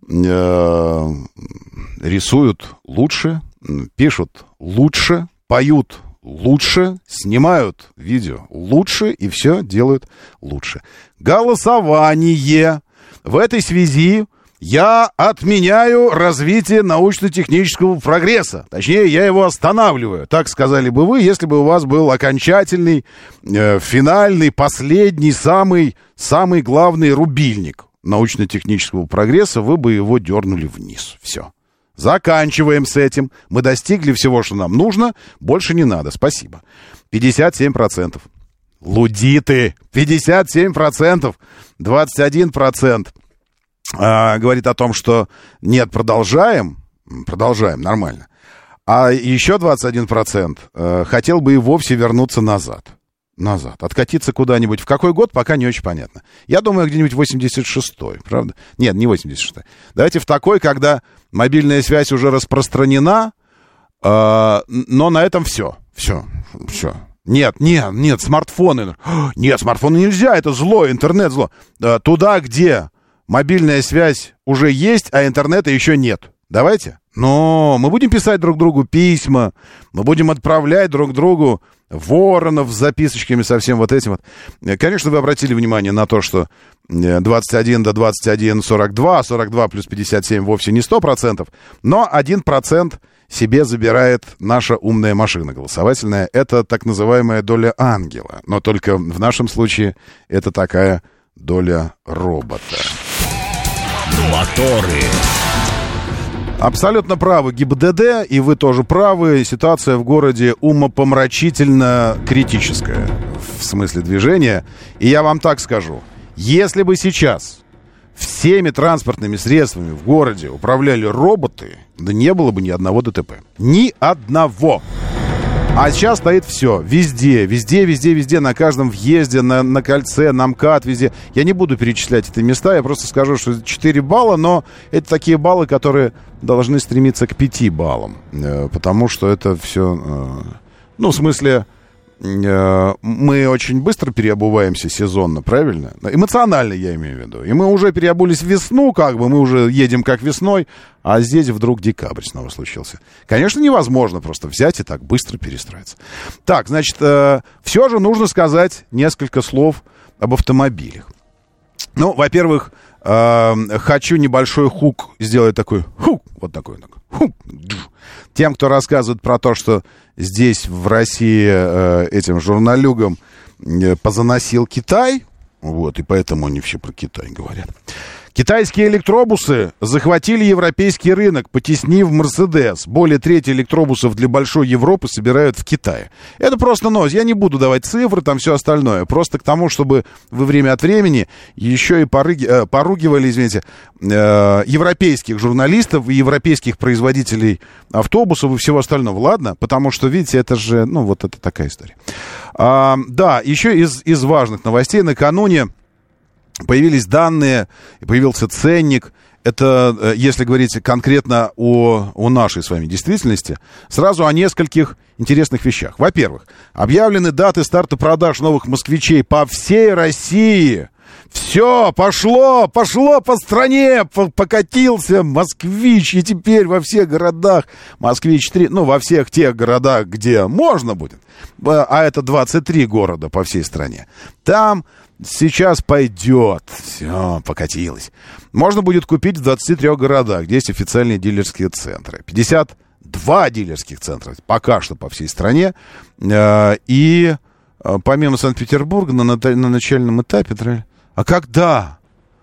Speaker 2: рисуют лучше, пишут лучше, поют лучше, снимают видео лучше и все делают лучше. Голосование. В этой связи я отменяю развитие научно-технического прогресса. Точнее, я его останавливаю. Так сказали бы вы, если бы у вас был окончательный, финальный, последний, самый главный рубильник научно-технического прогресса, вы бы его дернули вниз. Все. Заканчиваем с этим. Мы достигли всего, что нам нужно. Больше не надо. Спасибо. 57%. Лудиты. 57%. 21% говорит о том, что нет, продолжаем. Продолжаем, нормально. А еще 21% хотел бы и вовсе вернуться назад. Откатиться куда-нибудь. В какой год, пока не очень понятно. Я думаю, где-нибудь 86-й, правда? Нет, не 86-й. Давайте в такой, когда мобильная связь уже распространена, но на этом все. Все. Нет, смартфоны. Нет, смартфоны нельзя, это зло, интернет зло. Туда, где мобильная связь уже есть, а интернета еще нет. Давайте. Но мы будем писать друг другу письма, мы будем отправлять друг другу воронов с записочками со всем вот этим вот. Конечно, вы обратили внимание на то, что 21 до 21 42, 42 плюс 57 вовсе не 100%, но 1% себе забирает наша умная машина голосовательная. Это так называемая доля ангела. Но только в нашем случае это такая доля робота.
Speaker 1: Моторы.
Speaker 2: Абсолютно правы ГИБДД, и вы тоже правы. Ситуация в городе умопомрачительно критическая в смысле движения. И я вам так скажу. Если бы сейчас всеми транспортными средствами в городе управляли роботы, да не было бы ни одного ДТП. Ни одного. А сейчас стоит все. Везде, на каждом въезде, на кольце, на МКАД, везде. Я не буду перечислять эти места, я просто скажу, что 4 балла, но это такие баллы, которые должны стремиться к 5 баллам. Потому что это все... в смысле... мы очень быстро переобуваемся сезонно, правильно? Эмоционально я имею в виду. И мы уже переобулись в весну, мы уже едем как весной, а здесь вдруг декабрь снова случился. Конечно, невозможно просто взять и так быстро перестроиться. Так, значит, все же нужно сказать несколько слов об автомобилях. Во-первых, хочу небольшой хук сделать такой, хук, вот такой, хук. Тем, кто рассказывает про то, что здесь, в России, этим журналюгам позаносил Китай, и поэтому они все про Китай говорят. Китайские электробусы захватили европейский рынок, потеснив Мерседес. Более трети электробусов для большой Европы собирают в Китае. Это просто новость. Я не буду давать цифры, там все остальное. Просто к тому, чтобы вы время от времени еще и поругивали, европейских журналистов и европейских производителей автобусов и всего остального. Ладно? Потому что, видите, это же, это такая история. Да, еще из важных новостей. Накануне появились данные, появился ценник. Это, если говорить конкретно о нашей с вами действительности, сразу о нескольких интересных вещах. Во-первых, объявлены даты старта продаж новых москвичей по всей России. Все, пошло по стране, покатился москвич, и теперь во всех городах Москвич-3, во всех тех городах, где можно будет, а это 23 города по всей стране, там сейчас пойдет. Все, покатилось. Можно будет купить в 23 городах, где есть официальные дилерские центры. 52 дилерских центра пока что по всей стране. И помимо Санкт-Петербурга на начальном этапе... А когда?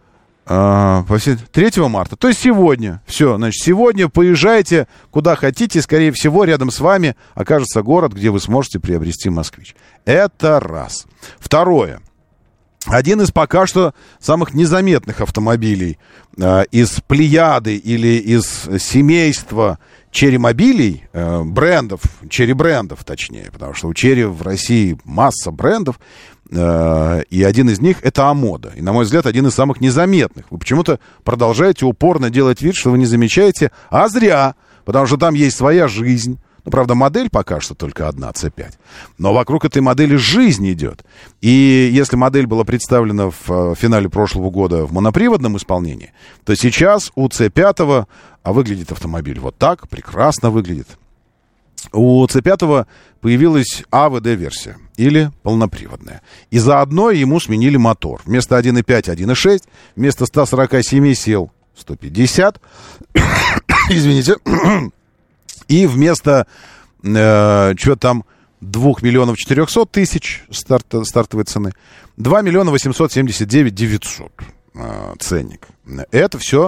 Speaker 2: 3 марта. То есть сегодня. Все, значит, сегодня поезжайте куда хотите. Скорее всего, рядом с вами окажется город, где вы сможете приобрести «Москвич». Это раз. Второе. Один из пока что самых незаметных автомобилей из плеяды или из семейства черри-мобилей, черри-брендов точнее, потому что у черри в России масса брендов, и один из них это Амода. И, на мой взгляд, один из самых незаметных. Вы почему-то продолжаете упорно делать вид, что вы не замечаете, а зря, потому что там есть своя жизнь. Правда, модель пока что только одна, C5. Но вокруг этой модели жизнь идет. И если модель была представлена в финале прошлого года в моноприводном исполнении, то сейчас у C5 выглядит автомобиль вот так, прекрасно выглядит. У C5 появилась АВД-версия, или полноприводная. И заодно ему сменили мотор. Вместо 1.5, 1.6, вместо 147 сил 150. Извините. И вместо, 2 миллионов 400 тысяч стартовой цены, 2 миллиона 879 900 ценник. Это все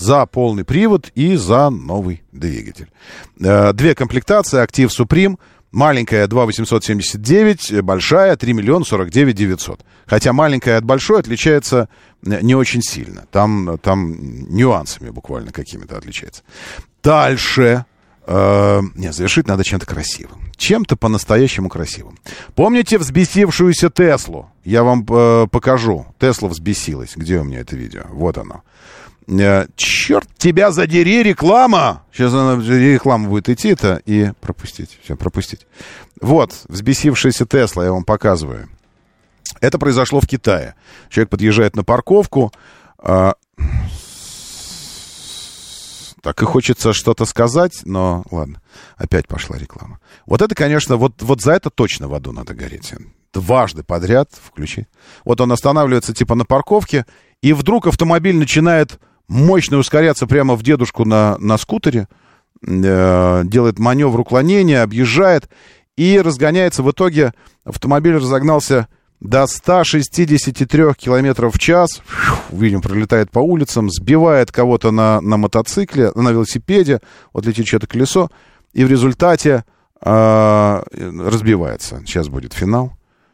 Speaker 2: за полный привод и за новый двигатель. 2 комплектации Active Supreme. Маленькая 2 879, большая 3 миллиона 49 900. Хотя маленькая от большой отличается не очень сильно. Там нюансами буквально какими-то отличается. Дальше. Завершить надо чем-то красивым. Чем-то по-настоящему красивым. Помните взбесившуюся Теслу? Я вам покажу. Тесла взбесилась. Где у меня это видео? Вот оно. Черт тебя задери, реклама! Сейчас она реклама будет идти-то и пропустить. Все, пропустить. Вот, взбесившаяся Тесла, я вам показываю. Это произошло в Китае. Человек подъезжает на парковку. Так и хочется что-то сказать, но ладно. Опять пошла реклама. Вот это, конечно, вот за это точно в аду надо гореть. Дважды подряд включить. Вот он останавливается типа на парковке, и вдруг автомобиль начинает мощно ускоряться прямо в дедушку на скутере, делает маневр уклонения, объезжает и разгоняется. В итоге автомобиль разогнался до 163 километров в час. Видим, пролетает по улицам, сбивает кого-то на мотоцикле, на велосипеде. Вот летит чье-то колесо. И в результате разбивается. Сейчас будет финал.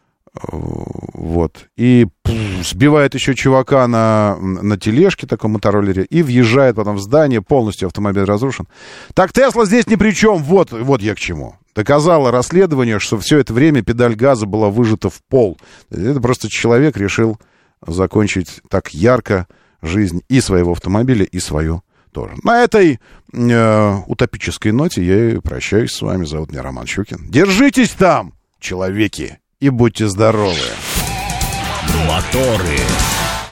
Speaker 2: Вот. И сбивает еще чувака на тележке, таком мотороллере, и въезжает потом в здание, полностью автомобиль разрушен. Так Тесла здесь ни при чем. Вот я к чему. Доказало расследование, что все это время педаль газа была выжата в пол. Это просто человек решил закончить так ярко жизнь и своего автомобиля, и свою тоже. На этой утопической ноте я и прощаюсь с вами. Зовут меня Роман Щукин. Держитесь там, человеки! И будьте здоровы.
Speaker 1: Моторы.